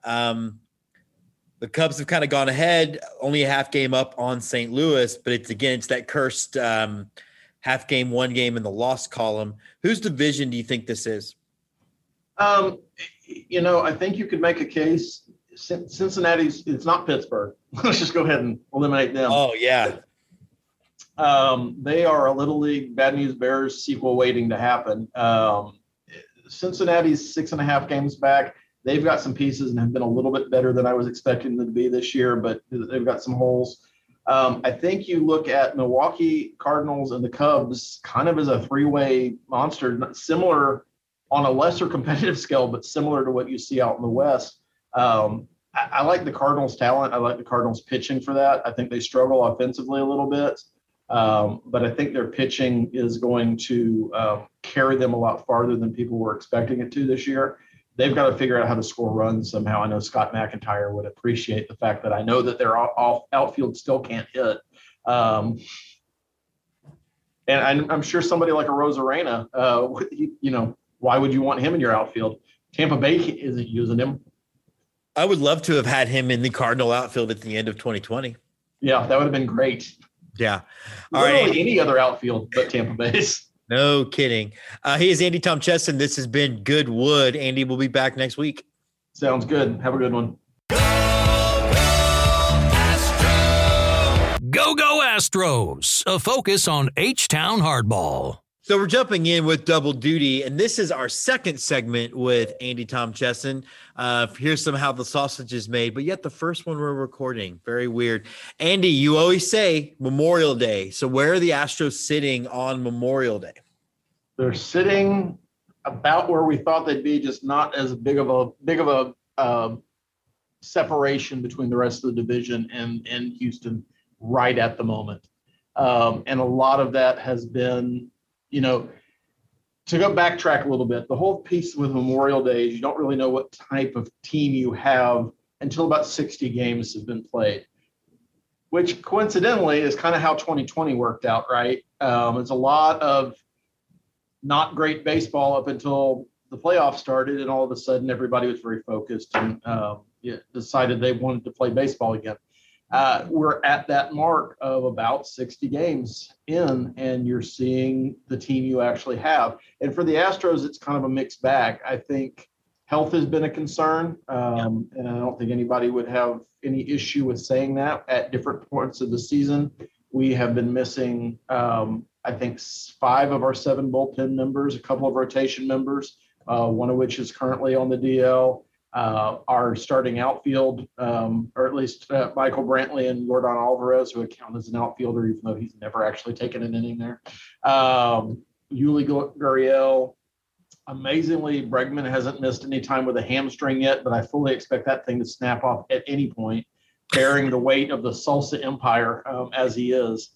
The Cubs have kind of gone ahead, only a half game up on St. Louis, but it's that cursed half game, one game in the loss column. Whose division do you think this is? I think you could make a case. Cincinnati's, it's not Pittsburgh. Let's just go ahead and eliminate them. Oh, yeah. They are a Little League Bad News Bears sequel waiting to happen. Cincinnati's 6.5 games back. They've got some pieces and have been a little bit better than I was expecting them to be this year, but they've got some holes. I think you look at Milwaukee, Cardinals, and the Cubs kind of as a three-way monster, similar on a lesser competitive scale, but similar to what you see out in the West. I like the Cardinals' talent. I like the Cardinals' pitching for that. I think they struggle offensively a little bit, but I think their pitching is going to carry them a lot farther than people were expecting it to this year. They've got to figure out how to score runs somehow. I know Scott McIntyre would appreciate the fact that I know that their outfield still can't hit. And I'm sure somebody like a Rosarena, why would you want him in your outfield? Tampa Bay isn't using him. I would love to have had him in the Cardinal outfield at the end of 2020. Yeah, that would have been great. Yeah. All right. Any other outfield but Tampa Bay's. No kidding. He is Andy Tom Chesson. This has been Good Wood. Andy will be back next week. Sounds good. Have a good one. Go Astros, a focus on H-Town hardball. So we're jumping in with double duty, and this is our second segment with Andy Tom Chesson. Here's how the sausage is made, but yet the first one we're recording. Very weird. Andy, you always say Memorial Day. So where are the Astros sitting on Memorial Day? They're sitting about where we thought they'd be, just not as big of a separation between the rest of the division and Houston right at the moment. And a lot of that has been, to go backtrack a little bit, the whole piece with Memorial Day is you don't really know what type of team you have until about 60 games have been played, which coincidentally is kind of how 2020 worked out, right? It's a lot of not great baseball up until the playoffs started, and all of a sudden everybody was very focused and decided they wanted to play baseball again. We're at that mark of about 60 games in, and you're seeing the team you actually have. And for the Astros, it's kind of a mixed bag. I think health has been a concern, and I don't think anybody would have any issue with saying that. At different points of the season, we have been missing, I think, 5 of our 7 bullpen members, a couple of rotation members, one of which is currently on the DL. Our starting outfield, or at least Michael Brantley and Jordan Alvarez, who count as an outfielder, even though he's never actually taken an inning there. Yuli Gurriel. Amazingly, Bregman hasn't missed any time with a hamstring yet, but I fully expect that thing to snap off at any point, bearing the weight of the salsa empire as he is.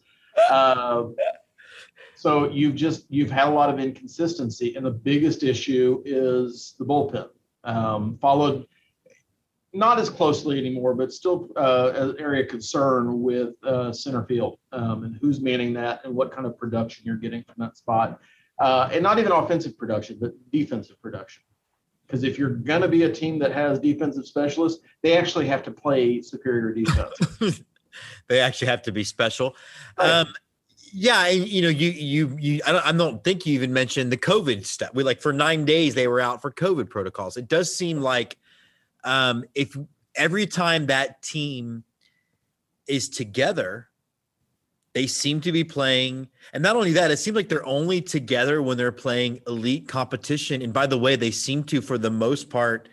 So you've had a lot of inconsistency, and the biggest issue is the bullpen. Followed not as closely anymore, but still an area of concern with center field and who's manning that and what kind of production you're getting from that spot. And not even offensive production, but defensive production. Because if you're going to be a team that has defensive specialists, they actually have to play superior defense. They actually have to be special. Right. Yeah, and I don't think you even mentioned the COVID stuff. For 9 days they were out for COVID protocols. It does seem like if every time that team is together, they seem to be playing. And not only that, it seems like they're only together when they're playing elite competition. And by the way, they seem to, for the most part,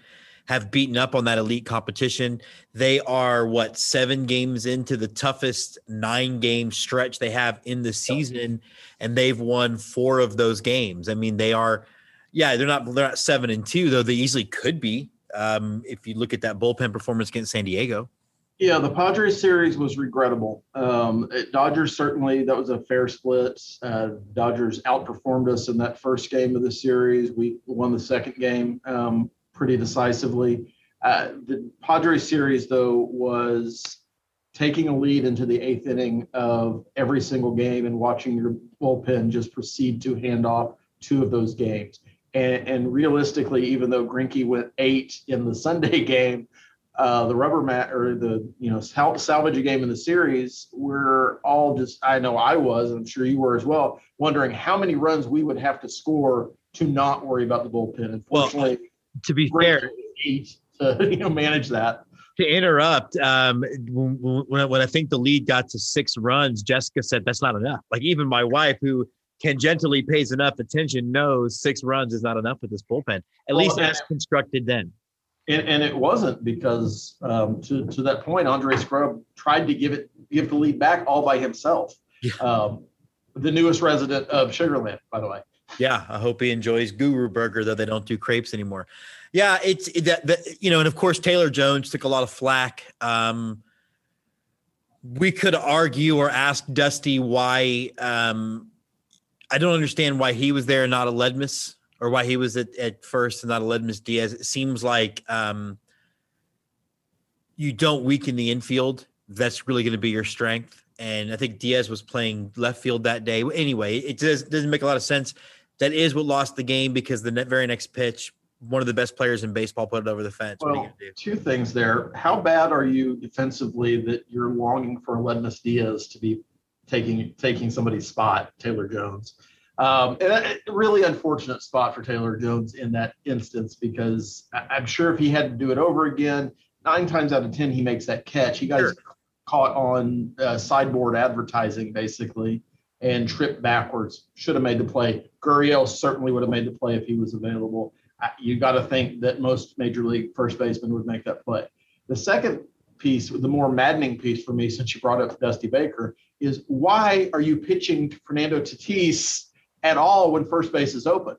have beaten up on that elite competition. They are 7 games into the toughest 9-game stretch they have in the season, and they've won 4 of those games. I mean, they're not 7-2, though they easily could be. If you look at that bullpen performance against San Diego. Yeah, the Padres series was regrettable. Dodgers, certainly, that was a fair split. Dodgers outperformed us in that first game of the series. We won the second game pretty decisively. The Padres series, though, was taking a lead into the 8th inning of every single game and watching your bullpen just proceed to hand off 2 of those games. And realistically, even though Greinke went 8 in the Sunday game, the rubber mat or the salvage a game in the series, we're all just, I know I was, and I'm sure you were as well, wondering how many runs we would have to score to not worry about the bullpen. Unfortunately, to be fair, to manage that. To interrupt, when I think the lead got to 6 runs, Jessica said that's not enough. Like, even my wife, who tangentially pays enough attention, knows 6 runs is not enough with this bullpen, at least as constructed then. And it wasn't, because to that point, Andre Scrub tried to give the lead back all by himself. Yeah. The newest resident of Sugarland, by the way. Yeah, I hope he enjoys Guru Burger, though they don't do crepes anymore. Yeah, and of course Taylor Jones took a lot of flack. We could argue or ask Dusty why. I don't understand why he was there and not Aledmus, or why he was at first and not Aledmus Diaz. It seems like you don't weaken the infield. That's really going to be your strength. And I think Diaz was playing left field that day. Anyway, it doesn't make a lot of sense. That is what lost the game, because the very next pitch, one of the best players in baseball put it over the fence. Well, 2 things there. How bad are you defensively that you're longing for Aledmus Diaz to be taking somebody's spot, Taylor Jones? And a really unfortunate spot for Taylor Jones in that instance, because I'm sure if he had to do it over again, 9 times out of 10 he makes that catch. He got caught on sideboard advertising, basically, and tripped backwards. Should have made the play. Gurriel certainly would have made the play if he was available. You got to think that most major league first basemen would make that play. The second piece, the more maddening piece for me, since you brought up Dusty Baker, is why are you pitching to Fernando Tatis at all when first base is open?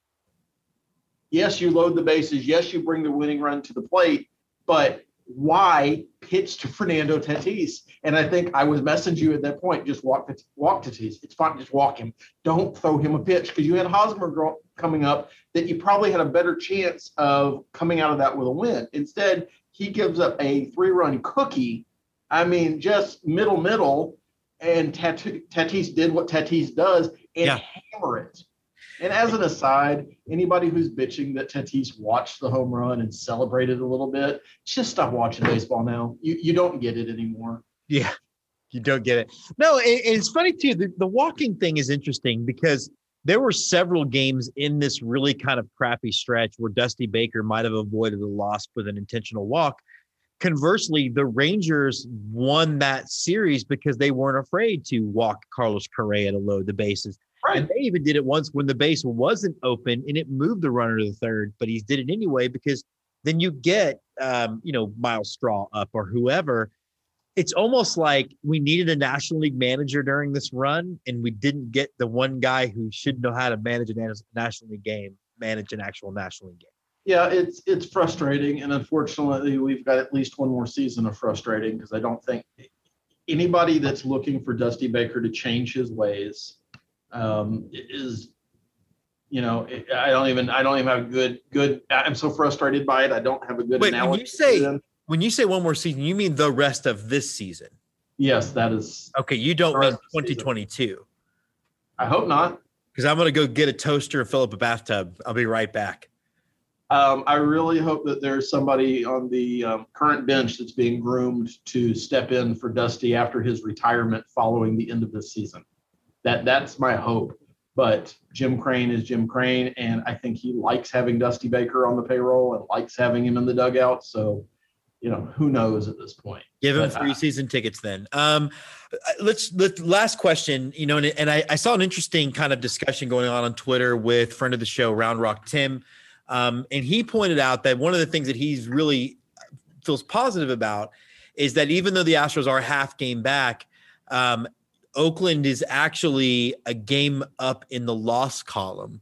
Yes, you load the bases. Yes, you bring the winning run to the plate, but why pitch to Fernando Tatis? And I think I was messaging you at that point, just walk Tatis. It's fine, just walk him. Don't throw him a pitch, because you had Hosmer coming up that you probably had a better chance of coming out of that with a win. Instead, he gives up a 3-run cookie. I mean, just middle, and Tatis did what Tatis does and hammer it. And as an aside, anybody who's bitching that Tatis watched the home run and celebrated a little bit, just stop watching baseball now. You don't get it anymore. Yeah, you don't get it. No, it's funny too. The walking thing is interesting, because there were several games in this really kind of crappy stretch where Dusty Baker might have avoided a loss with an intentional walk. Conversely, the Rangers won that series because they weren't afraid to walk Carlos Correa to load the bases. Right. And they even did it once when the base wasn't open and it moved the runner to the third, but he did it anyway, because then you get, Miles Straw up or whoever. It's almost like we needed a National League manager during this run, and we didn't get the one guy who should know how to manage a National League game, manage an actual National League game. Yeah, it's frustrating, and unfortunately, we've got at least one more season of frustrating, because I don't think anybody that's looking for Dusty Baker to change his ways is, I don't even have a good. I'm so frustrated by it. I don't have a good analogy. When you say one more season, you mean the rest of this season? Yes, that is. Okay, you don't mean 2022. I hope not. Because I'm going to go get a toaster and fill up a bathtub. I'll be right back. I really hope that there's somebody on the current bench that's being groomed to step in for Dusty after his retirement following the end of this season. That's my hope. But Jim Crane is Jim Crane, and I think he likes having Dusty Baker on the payroll and likes having him in the dugout. So, who knows at this point? Give him free season tickets then. Last question, and I saw an interesting kind of discussion going on Twitter with friend of the show, Round Rock Tim. And he pointed out that one of the things that he's really feels positive about is that even though the Astros are half game back, Oakland is actually a game up in the loss column.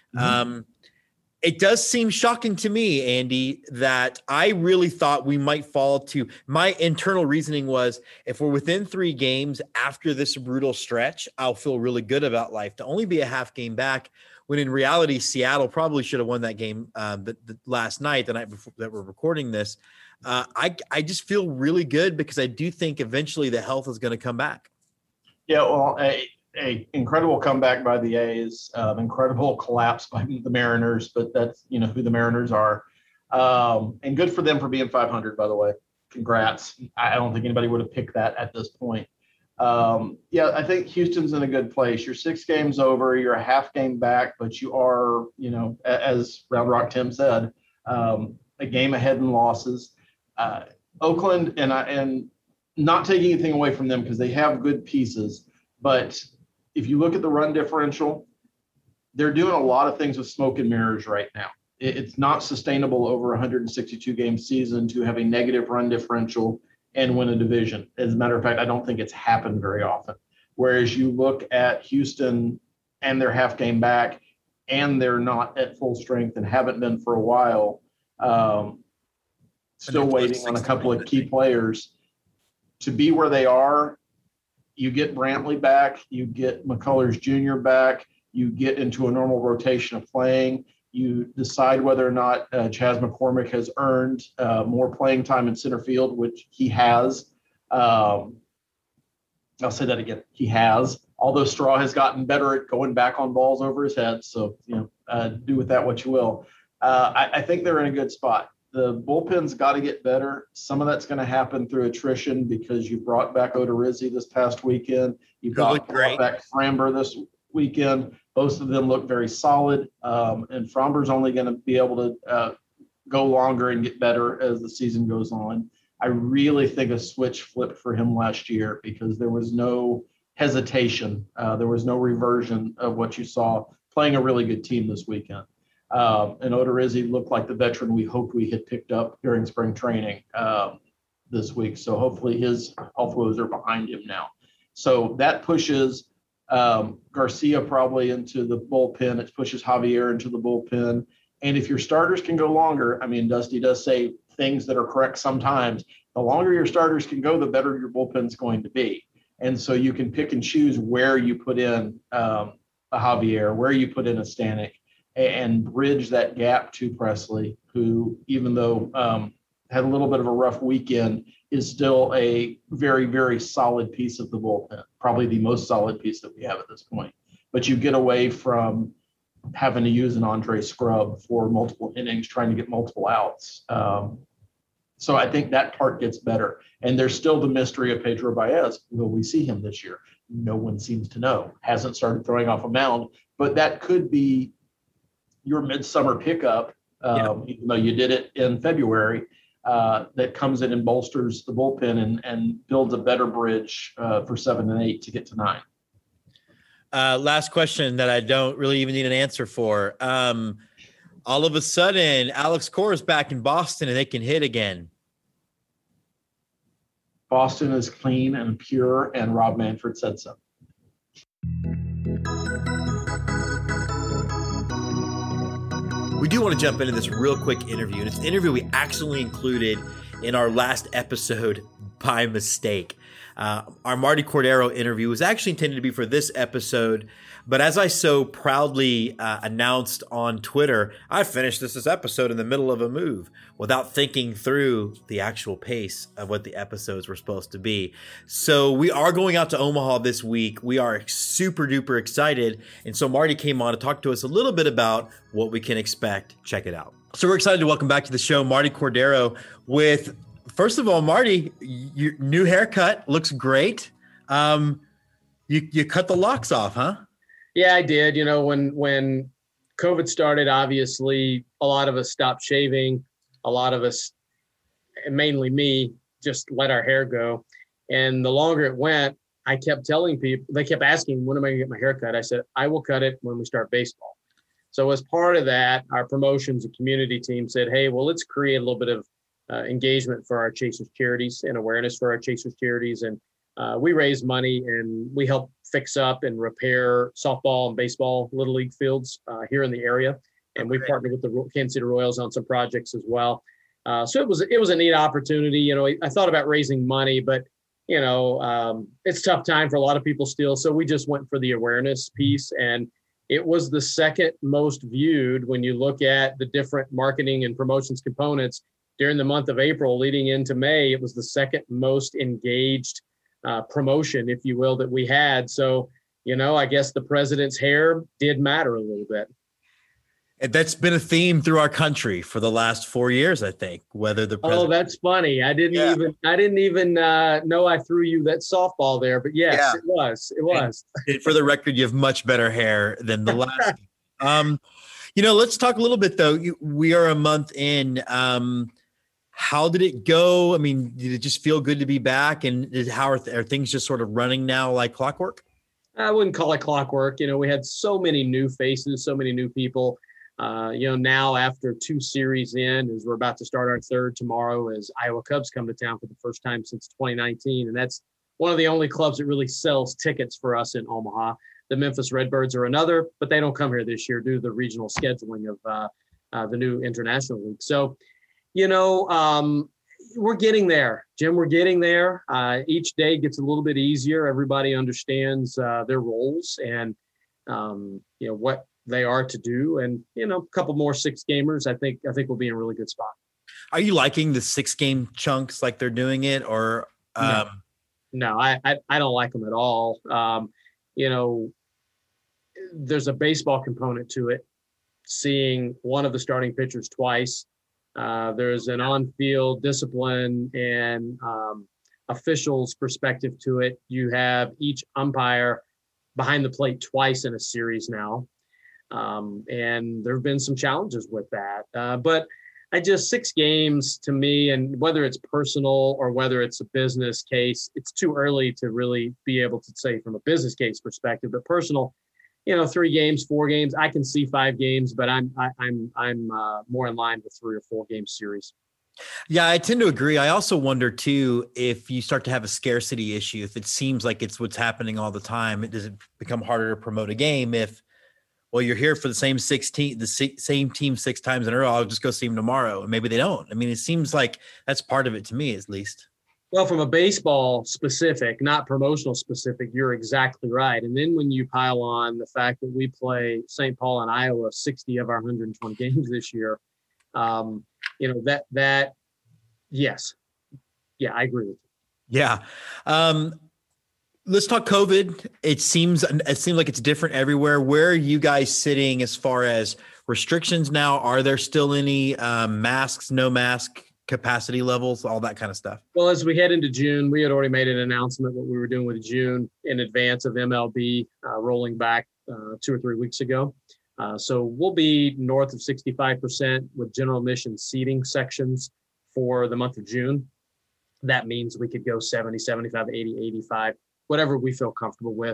It does seem shocking to me, Andy, that I really thought we might fall to – my internal reasoning was if we're within 3 games after this brutal stretch, I'll feel really good about life. To only be a half game back when in reality Seattle probably should have won that game the last night, the night before that we're recording this. I just feel really good because I do think eventually the health is going to come back. Yeah, well, a incredible comeback by the A's, incredible collapse by the Mariners, but that's, you know, who the Mariners are. And good for them for being 500, by the way. Congrats. I don't think anybody would have picked that at this point. Yeah, I think Houston's in a good place. You're 6 games over, you're a half game back, but you are, you know, as Round Rock Tim said, a game ahead in losses. Oakland, and not taking anything away from them because they have good pieces, but if you look at the run differential, they're doing a lot of things with smoke and mirrors right now. It's not sustainable over a 162 game season to have a negative run differential and win a division. As a matter of fact, I don't think it's happened very often. Whereas you look at Houston and they're half game back and they're not at full strength and haven't been for a while, still waiting on a couple of key players to be where they are. You get Brantley back, you get McCullers Jr. back, you get into a normal rotation of playing, you decide whether or not Chas McCormick has earned more playing time in center field, which he has. I'll say that again, he has. Although Straw has gotten better at going back on balls over his head, so do with that what you will. I think they're in a good spot. The bullpen's got to get better. Some of that's going to happen through attrition because you brought back Odorizzi this past weekend. You brought back Framber this weekend. Both of them look very solid. And Framber's only going to be able to go longer and get better as the season goes on. I really think a switch flipped for him last year because there was no hesitation. There was no reversion of what you saw playing a really good team this weekend. And Odorizzi looked like the veteran we hoped we had picked up during spring training this week. So hopefully his health woes are behind him now. So that pushes Garcia probably into the bullpen. It pushes Javier into the bullpen. And if your starters can go longer, I mean, Dusty does say things that are correct sometimes. The longer your starters can go, the better your bullpen's going to be. And so you can pick and choose where you put in a Javier, where you put in a Stanek, and bridge that gap to Presley, who, even though had a little bit of a rough weekend, is still a very, very solid piece of the bullpen, probably the most solid piece that we have at this point. But you get away from having to use an Andre Scrub for multiple innings, trying to get multiple outs. So I think that part gets better. And there's still the mystery of Pedro Baez. Will we see him this year? No one seems to know. Hasn't started throwing off a mound, but that could be your midsummer pickup, even though you did it in February, that comes in and bolsters the bullpen and builds a better bridge for 7 and 8 to get to 9. Last question that I don't really even need an answer for. All of a sudden, Alex Cora is back in Boston and they can hit again. Boston is clean and pure, and Rob Manfred said so. We do want to jump into this real quick interview, and it's an interview we actually included in our last episode by mistake. Our Marty Cordero interview was actually intended to be for this episode, but as I so proudly announced on Twitter, I finished this episode in the middle of a move without thinking through the actual pace of what the episodes were supposed to be. So we are going out to Omaha this week. We are super duper excited. And so Marty came on to talk to us a little bit about what we can expect. Check it out. So we're excited to welcome back to the show Marty Cordero with, first of all, Marty, your new haircut looks great. You cut the locks off, huh? Yeah, I did. You know, when COVID started, obviously a lot of us stopped shaving. A lot of us, and mainly me, just let our hair go. And the longer it went, I kept telling people, they kept asking, when am I going to get my hair cut? I said, I will cut it when we start baseball. So as part of that, our promotions and community team said, hey, well, let's create a little bit of engagement for our Chasers charities and awareness for our Chasers charities. And we raised money and we helped fix up and repair softball and baseball Little League fields here in the area. And we partnered with the Kansas City Royals on some projects as well. So it was a neat opportunity. You know, I thought about raising money, but you know, it's a tough time for a lot of people still. So we just went for the awareness piece, and it was the second most viewed when you look at the different marketing and promotions components during the month of April leading into May. It was the second most engaged promotion, if you will, that we had. So, you know, I guess the president's hair did matter a little bit. And that's been a theme through our country for the last 4 years, I think. Whether the president- Oh, that's funny. I didn't even know I threw you that softball there, but yes, It was. And for the record, you have much better hair than the last. You know, let's talk a little bit though. We are a month in. How did it go? I mean, did it just feel good to be back? And how are things just sort of running now like clockwork? I wouldn't call it clockwork. You know, we had so many new faces, so many new people. You know, now after 2 series in, as we're about to start our third tomorrow, as Iowa Cubs come to town for the first time since 2019. And that's one of the only clubs that really sells tickets for us in Omaha. The Memphis Redbirds are another, but they don't come here this year due to the regional scheduling of the new international league. So, you know, we're getting there, Jim. We're getting there. Each day gets a little bit easier. Everybody understands their roles and, you know, what they are to do. And, you know, a couple more 6-gamers, I think we'll be in a really good spot. Are you liking the 6-game chunks like they're doing it, or? No, I don't like them at all. You know, there's a baseball component to it. Seeing one of the starting pitchers twice. There's an on-field discipline and officials perspective to it. You have each umpire behind the plate twice in a series now. And there have been some challenges with that. But 6 games to me, and whether it's personal or whether it's a business case, it's too early to really be able to say from a business case perspective. But personal, you know, 3 games, 4 games, I can see 5 games, but I'm more in line with 3 or 4 game series. Yeah, I tend to agree. I also wonder too, if you start to have a scarcity issue, if it seems like it's what's happening all the time, does it become harder to promote a game if, well, you're here for the same same team 6 times in a row, I'll just go see them tomorrow. And maybe they don't. I mean, it seems like that's part of it to me, at least. Well, from a baseball specific, not promotional specific, you're exactly right. And then when you pile on the fact that we play St. Paul and Iowa 60 of our 120 games this year, you know, that yes. Yeah, I agree with you. Yeah. Let's talk COVID. It seems like it's different everywhere. Where are you guys sitting as far as restrictions now? Are there still any masks, no mask capacity levels, all that kind of stuff? Well, as we head into June, we had already made an announcement what we were doing with June in advance of MLB rolling back 2 or 3 weeks ago. So we'll be north of 65% with general admission seating sections for the month of June. That means we could go 70, 75, 80, 85, whatever we feel comfortable with.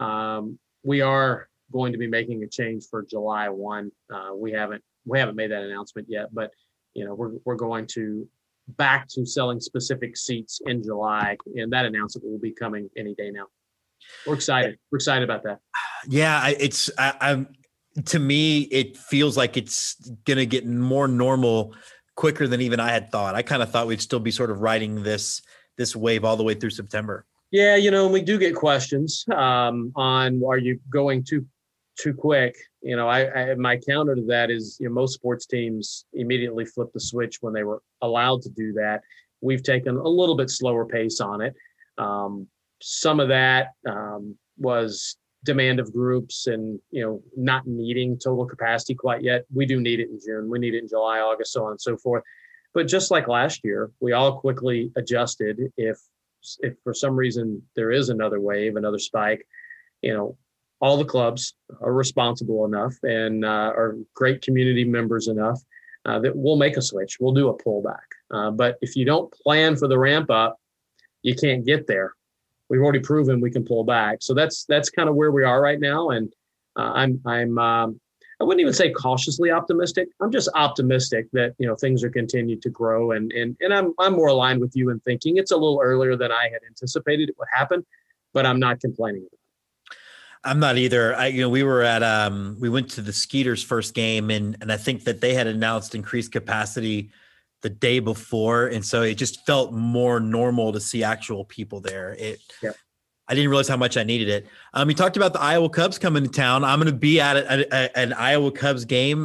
We are going to be making a change for July 1. We haven't made that announcement yet, but you know, we're going to back to selling specific seats in July, and that announcement will be coming any day now. We're excited. We're excited about that. Yeah, I'm to me, it feels like it's going to get more normal quicker than even I had thought. I kind of thought we'd still be sort of riding this wave all the way through September. Yeah, you know, we do get questions on, are you going too quick? You know, I my counter to that is, you know, most sports teams immediately flip the switch when they were allowed to do that. We've taken a little bit slower pace on it. Some of that was demand of groups and, you know, not needing total capacity quite yet. We do need it in June. We need it in July, August, so on and so forth. But just like last year, we all quickly adjusted. If for some reason there is another wave, another spike, you know, all the clubs are responsible enough and are great community members enough that we'll make a switch. We'll do a pullback. But if you don't plan for the ramp up, you can't get there. We've already proven we can pull back. So that's kind of where we are right now. And I'm I wouldn't even say cautiously optimistic. I'm just optimistic that, things are continuing to grow. And I'm more aligned with you in thinking it's a little earlier than I had anticipated it would happen, but I'm not complaining. I'm not either. We were at, we went to the Skeeters first game and I think that they had announced increased capacity the day before. And so it just felt more normal to see actual people there. I didn't realize how much I needed it. You talked about the Iowa Cubs coming to town. I'm going to be at an Iowa Cubs game.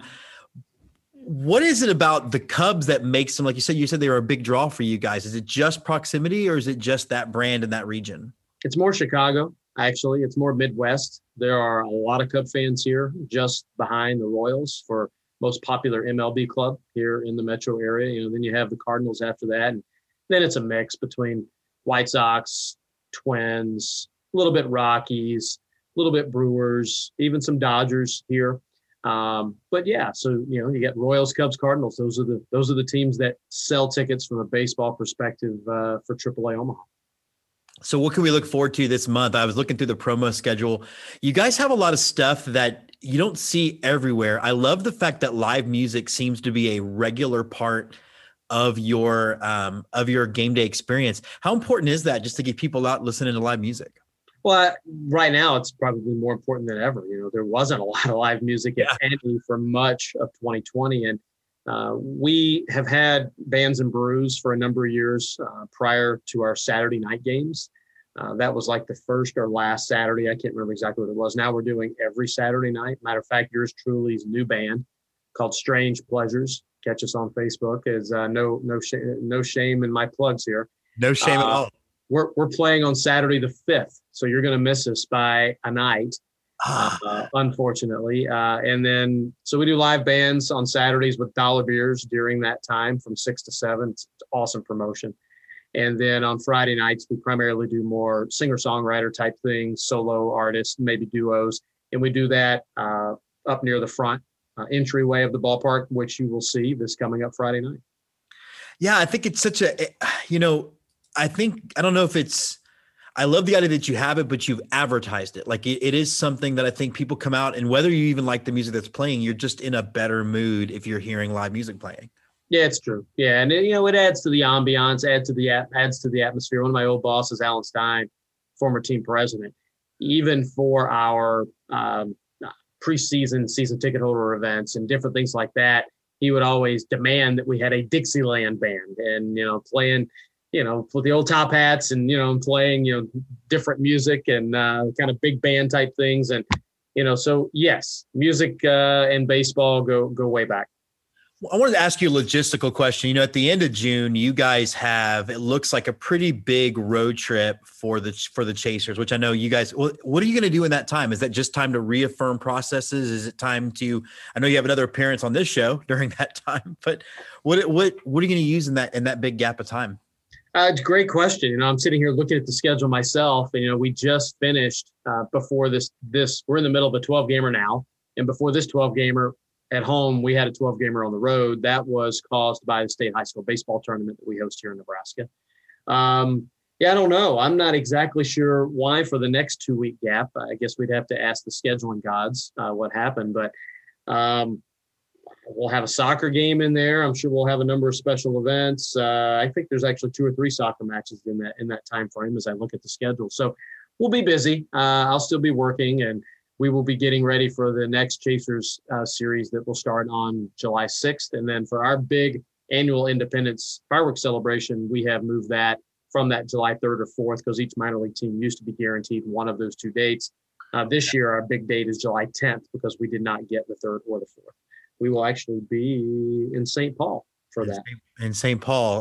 What is it about the Cubs that makes them, like you said they were a big draw for you guys? Is it just proximity or is it just that brand in that region? It's more Chicago, actually. It's more Midwest. There are a lot of Cub fans here, just behind the Royals for most popular MLB club here in the metro area. Then you have the Cardinals after that. And then it's a mix between White Sox, Twins, a little bit Rockies, a little bit Brewers, even some Dodgers here. But yeah, so you get Royals, Cubs, Cardinals. Those are the teams that sell tickets from a baseball perspective for AAA Omaha. So what can we look forward to this month? I was looking through the promo schedule. You guys have a lot of stuff that you don't see everywhere. I love the fact that live music seems to be a regular part of your game day experience. How important is that just to get people out listening to live music? Well, right now it's probably more important than ever. There wasn't a lot of live music at any for much of 2020. And we have had Bands and Brews for a number of years prior to our Saturday night games. That was like the first or last Saturday. I can't remember exactly what it was. Now we're doing every Saturday night. Matter of fact, yours truly's new band called Strange Pleasures. Catch us on Facebook. Is no shame in my plugs here. No shame at all. We're playing on Saturday the 5th, so you're going to miss us by a night, unfortunately. And then so we do live bands on Saturdays with dollar beers during that time from 6 to 7. It's awesome promotion. And then on Friday nights, we primarily do more singer-songwriter type things, solo artists, maybe duos. And we do that up near the front entryway of the ballpark, which you will see this coming up Friday night. Yeah, I think it's such a, I don't know if it's, I love the idea that you have it, but you've advertised it. Like it is something that I think people come out and whether you even like the music that's playing, you're just in a better mood if you're hearing live music playing. Yeah, it's true. Yeah. And it adds to the ambiance, adds to the atmosphere. One of my old bosses, Alan Stein, former team president, even for our preseason season ticket holder events and different things like that, he would always demand that we had a Dixieland band and, playing, with the old top hats and, playing, different music and kind of big band type things. And, so yes, music and baseball go way back. I wanted to ask you a logistical question. At the end of June, you guys have, it looks like a pretty big road trip for the Chasers, which I know you guys, what are you going to do in that time? Is that just time to reaffirm processes? Is it time to, I know you have another appearance on this show during that time, but what are you going to use in that big gap of time? It's a great question. I'm sitting here looking at the schedule myself and, we just finished before this, we're in the middle of a 12 gamer now. And before this 12 gamer, at home, we had a 12 gamer on the road. That was caused by the state high school baseball tournament that we host here in Nebraska. I don't know. I'm not exactly sure why for the next 2-week gap. I guess we'd have to ask the scheduling gods what happened, but we'll have a soccer game in there. I'm sure we'll have a number of special events. I think there's actually 2 or 3 soccer matches in that time frame as I look at the schedule. So we'll be busy. I'll still be working and we will be getting ready for the next Chasers series that will start on July 6th. And then for our big annual Independence fireworks celebration, we have moved that from that July 3rd or 4th because each minor league team used to be guaranteed one of those 2 dates. This year, our big date is July 10th because we did not get the 3rd or the 4th. We will actually be in St. Paul for that. In St. Paul.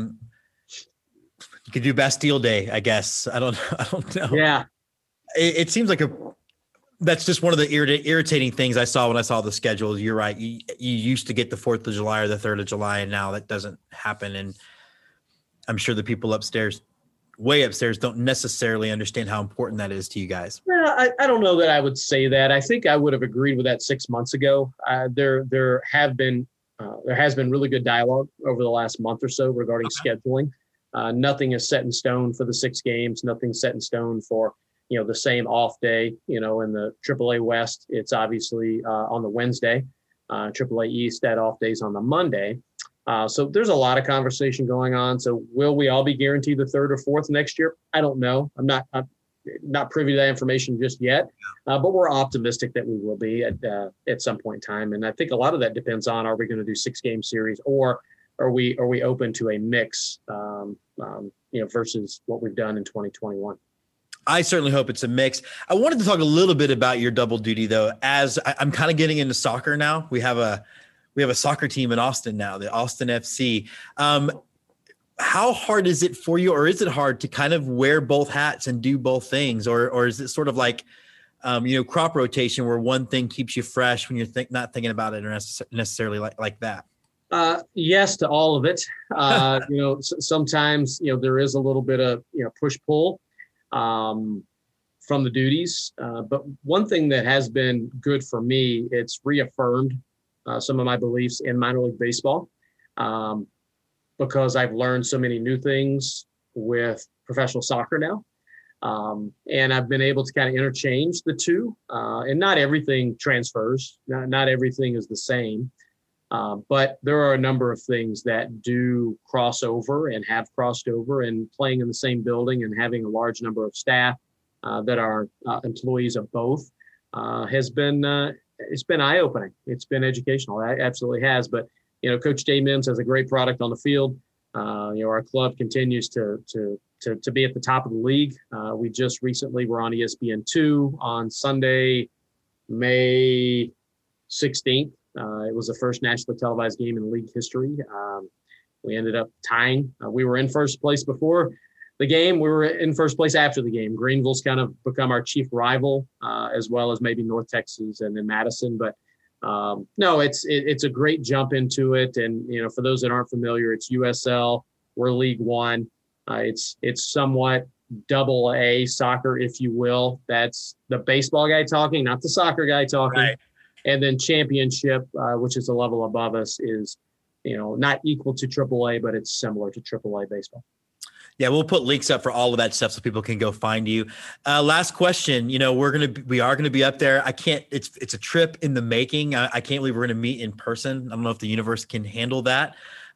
You could do Bastille Day, I guess. I don't know. Yeah. It seems like that's just one of the irritating things I saw when I saw the schedule. You're right. You used to get the 4th of July or the 3rd of July, and now that doesn't happen. And I'm sure the people way upstairs, don't necessarily understand how important that is to you guys. Well, I don't know that I would say that. I think I would have agreed with that 6 months ago. There has been really good dialogue over the last month or so regarding scheduling. Nothing is set in stone for the 6 games. Nothing's set in stone for the same off day. In the AAA West, it's obviously on the Wednesday. AAA East, that off day's on the Monday. So there's a lot of conversation going on. So will we all be guaranteed the third or fourth next year? I don't know. I'm not privy to that information just yet, but we're optimistic that we will be at some point in time. And I think a lot of that depends on, are we going to do 6-game series, or are we open to a mix, versus what we've done in 2021? I certainly hope it's a mix. I wanted to talk a little bit about your double duty, though, as I'm kind of getting into soccer now. We have a soccer team in Austin now, the Austin FC. How hard is it for you, or is it hard to kind of wear both hats and do both things? Or is it sort of like, crop rotation, where one thing keeps you fresh when you're not thinking about it or necessarily like that? Yes to all of it. Sometimes, there is a little bit of, push-pull from the duties. But one thing that has been good for me, it's reaffirmed some of my beliefs in minor league baseball. Because I've learned so many new things with professional soccer now. And I've been able to kind of interchange the two. And not everything transfers, not everything is the same. But there are a number of things that do cross over and have crossed over, and playing in the same building and having a large number of staff that are employees of both has been it's been eye-opening. It's been educational. It absolutely has. But Coach Jay Mims has a great product on the field. Our club continues to be at the top of the league. We just recently were on ESPN2 on Sunday, May 16th. It was the first nationally televised game in league history. We ended up tying. We were in first place before the game. We were in first place after the game. Greenville's kind of become our chief rival, as well as maybe North Texas and then Madison. But no, it's a great jump into it. And, for those that aren't familiar, it's USL, we're League One. It's somewhat double A soccer, if you will. That's the baseball guy talking, not the soccer guy talking. Right. And then championship, which is a level above us, is, not equal to AAA, but it's similar to AAA baseball. Yeah, we'll put links up for all of that stuff so people can go find you. Last question. We are gonna be up there. It's a trip in the making. I can't believe we're gonna meet in person. I don't know if the universe can handle that.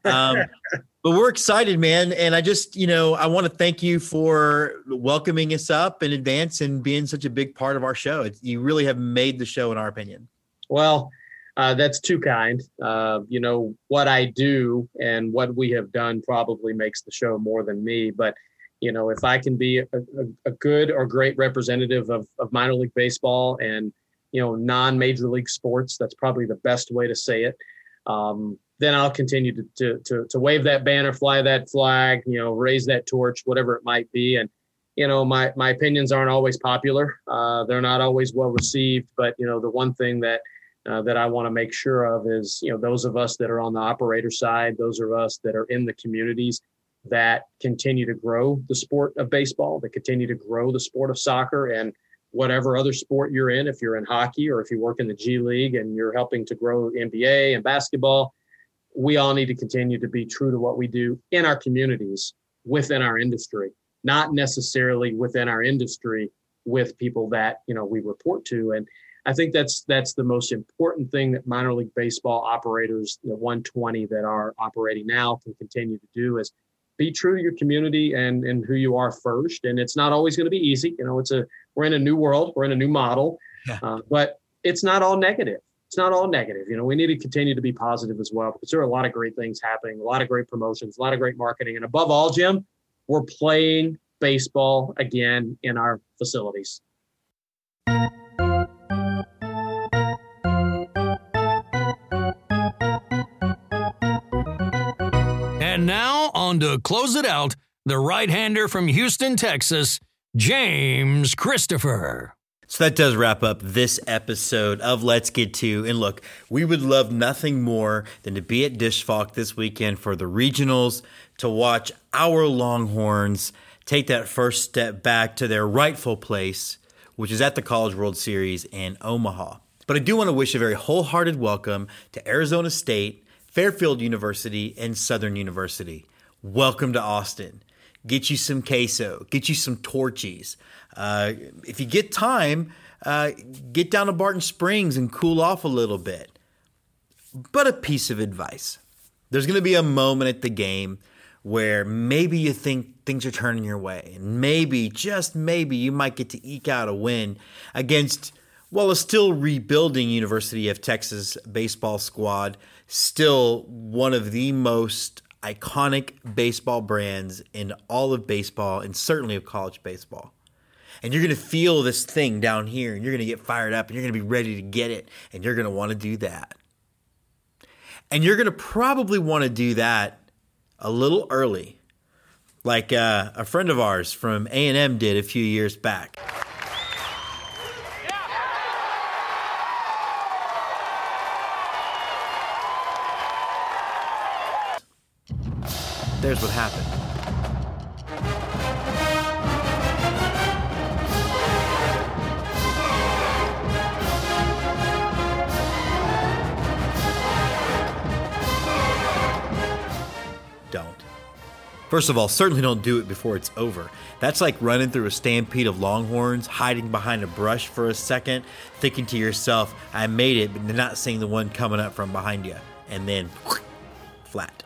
But we're excited, man. And I just, I want to thank you for welcoming us up in advance and being such a big part of our show. You really have made the show, in our opinion. Well, that's too kind. What I do and what we have done probably makes the show more than me. But, if I can be a good or great representative of minor league baseball and, non-major league sports, that's probably the best way to say it. Then I'll continue to wave that banner, fly that flag, raise that torch, whatever it might be. And, my opinions aren't always popular. They're not always well received. But, the one thing that I want to make sure of is, those of us that are on the operator side, those of us that are in the communities that continue to grow the sport of baseball, that continue to grow the sport of soccer and whatever other sport you're in, if you're in hockey or if you work in the G League and you're helping to grow NBA and basketball, we all need to continue to be true to what we do in our communities, within our industry, not necessarily within our industry with people that, we report to. And I think that's the most important thing that minor league baseball operators, the 120 that are operating now, can continue to do, is be true to your community and who you are first. And it's not always going to be easy. We're in a new world, we're in a new model, but it's not all negative. It's not all negative. We need to continue to be positive as well, because there are a lot of great things happening, a lot of great promotions, a lot of great marketing. And above all, Jim, we're playing baseball again in our facilities. And now, on to close it out, the right-hander from Houston, Texas, James Christopher. So that does wrap up this episode of Let's Get To. And look, we would love nothing more than to be at Dish Falk this weekend for the regionals, to watch our Longhorns take that first step back to their rightful place, which is at the College World Series in Omaha. But I do want to wish a very wholehearted welcome to Arizona State, Fairfield University, and Southern University. Welcome to Austin. get you some queso, get you some Torchies. If you get time, get down to Barton Springs and cool off a little bit. But a piece of advice. There's going to be a moment at the game where maybe you think things are turning your way. And maybe, just maybe, you might get to eke out a win against, well, a still rebuilding University of Texas baseball squad. Still one of the most iconic baseball brands in all of baseball and certainly of college baseball. And you're going to feel this thing down here and you're going to get fired up and you're going to be ready to get it and you're going to want to do that. And you're going to probably want to do that a little early, like a friend of ours from A&M did a few years back. There's what happened. Don't. First of all, certainly don't do it before it's over. That's like running through a stampede of longhorns, hiding behind a brush for a second, thinking to yourself, I made it, but not seeing the one coming up from behind you. And then, flat.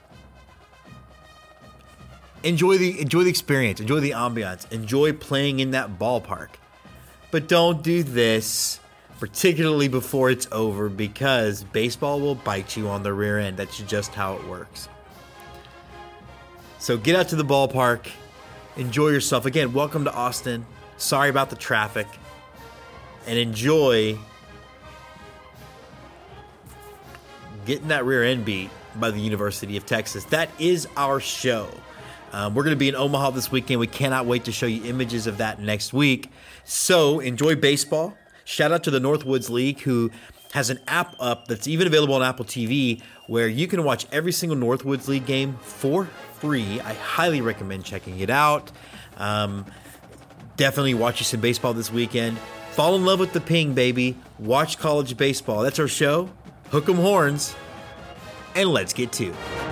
Enjoy the experience. Enjoy the ambiance. Enjoy playing in that ballpark. But don't do this, particularly before it's over, because baseball will bite you on the rear end. That's just how it works. So get out to the ballpark. Enjoy yourself. Again, welcome to Austin. Sorry about the traffic. And enjoy getting that rear end beat by the University of Texas. That is our show. We're going to be in Omaha this weekend. We cannot wait to show you images of that next week. So enjoy baseball. Shout out to the Northwoods League, who has an app up that's even available on Apple TV where you can watch every single Northwoods League game for free. I highly recommend checking it out. Definitely watch you some baseball this weekend. Fall in love with the ping, baby. Watch college baseball. That's our show. Hook 'em horns. And let's get to it.